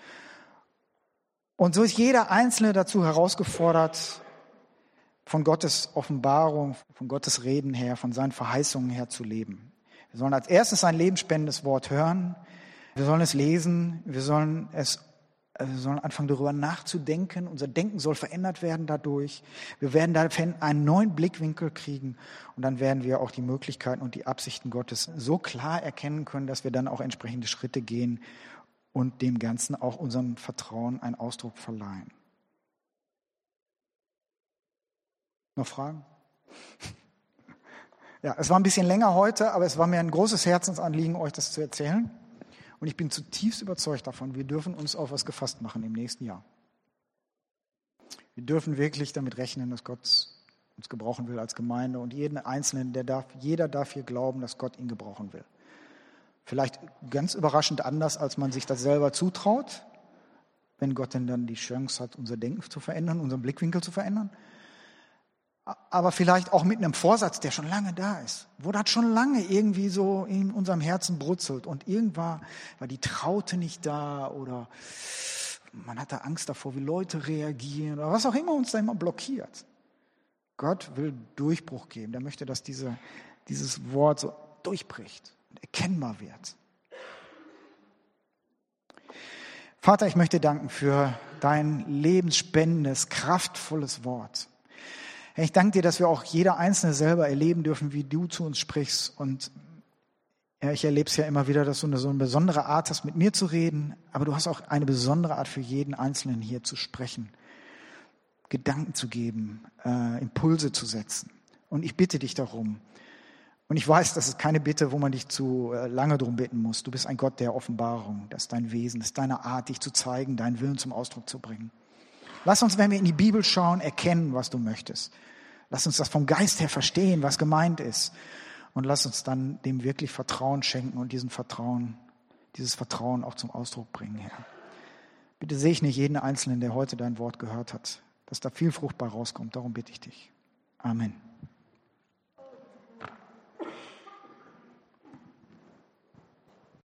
Und so ist jeder Einzelne dazu herausgefordert, von Gottes Offenbarung, von Gottes Reden her, von seinen Verheißungen her zu leben. Wir sollen als erstes ein lebensspendendes Wort hören. Wir sollen es lesen. Wir sollen es, wir sollen anfangen, darüber nachzudenken. Unser Denken soll verändert werden dadurch. Wir werden dafür einen neuen Blickwinkel kriegen. Und dann werden wir auch die Möglichkeiten und die Absichten Gottes so klar erkennen können, dass wir dann auch entsprechende Schritte gehen und dem Ganzen auch unserem Vertrauen einen Ausdruck verleihen. Noch Fragen? Ja, es war ein bisschen länger heute, aber es war mir ein großes Herzensanliegen, euch das zu erzählen. Und ich bin zutiefst überzeugt davon, wir dürfen uns auf was gefasst machen im nächsten Jahr. Wir dürfen wirklich damit rechnen, dass Gott uns gebrauchen will als Gemeinde und jeden Einzelnen, der darf, jeder darf hier glauben, dass Gott ihn gebrauchen will. Vielleicht ganz überraschend anders, als man sich das selber zutraut, wenn Gott denn dann die Chance hat, unser Denken zu verändern, unseren Blickwinkel zu verändern. Aber vielleicht auch mit einem Vorsatz, der schon lange da ist, wo das schon lange irgendwie so in unserem Herzen brutzelt und irgendwann war die Traute nicht da oder man hatte Angst davor, wie Leute reagieren oder was auch immer uns da immer blockiert. Gott will Durchbruch geben, der möchte, dass diese, dieses Wort so durchbricht und erkennbar wird. Vater, ich möchte danken für dein lebensspendendes, kraftvolles Wort. Ich danke dir, dass wir auch jeder Einzelne selber erleben dürfen, wie du zu uns sprichst. Und ja, ich erlebe es ja immer wieder, dass du eine, so eine besondere Art hast, mit mir zu reden. Aber du hast auch eine besondere Art für jeden Einzelnen hier zu sprechen, Gedanken zu geben, äh, Impulse zu setzen. Und ich bitte dich darum. Und ich weiß, das ist keine Bitte, wo man dich zu äh, lange drum bitten muss. Du bist ein Gott der Offenbarung. Das ist dein Wesen, das ist deine Art, dich zu zeigen, deinen Willen zum Ausdruck zu bringen. Lass uns, wenn wir in die Bibel schauen, erkennen, was du möchtest. Lass uns das vom Geist her verstehen, was gemeint ist. Und lass uns dann dem wirklich Vertrauen schenken und diesen Vertrauen, dieses Vertrauen auch zum Ausdruck bringen, Herr. Bitte segne jeden Einzelnen, der heute dein Wort gehört hat, dass da viel Frucht bei rauskommt. Darum bitte ich dich. Amen.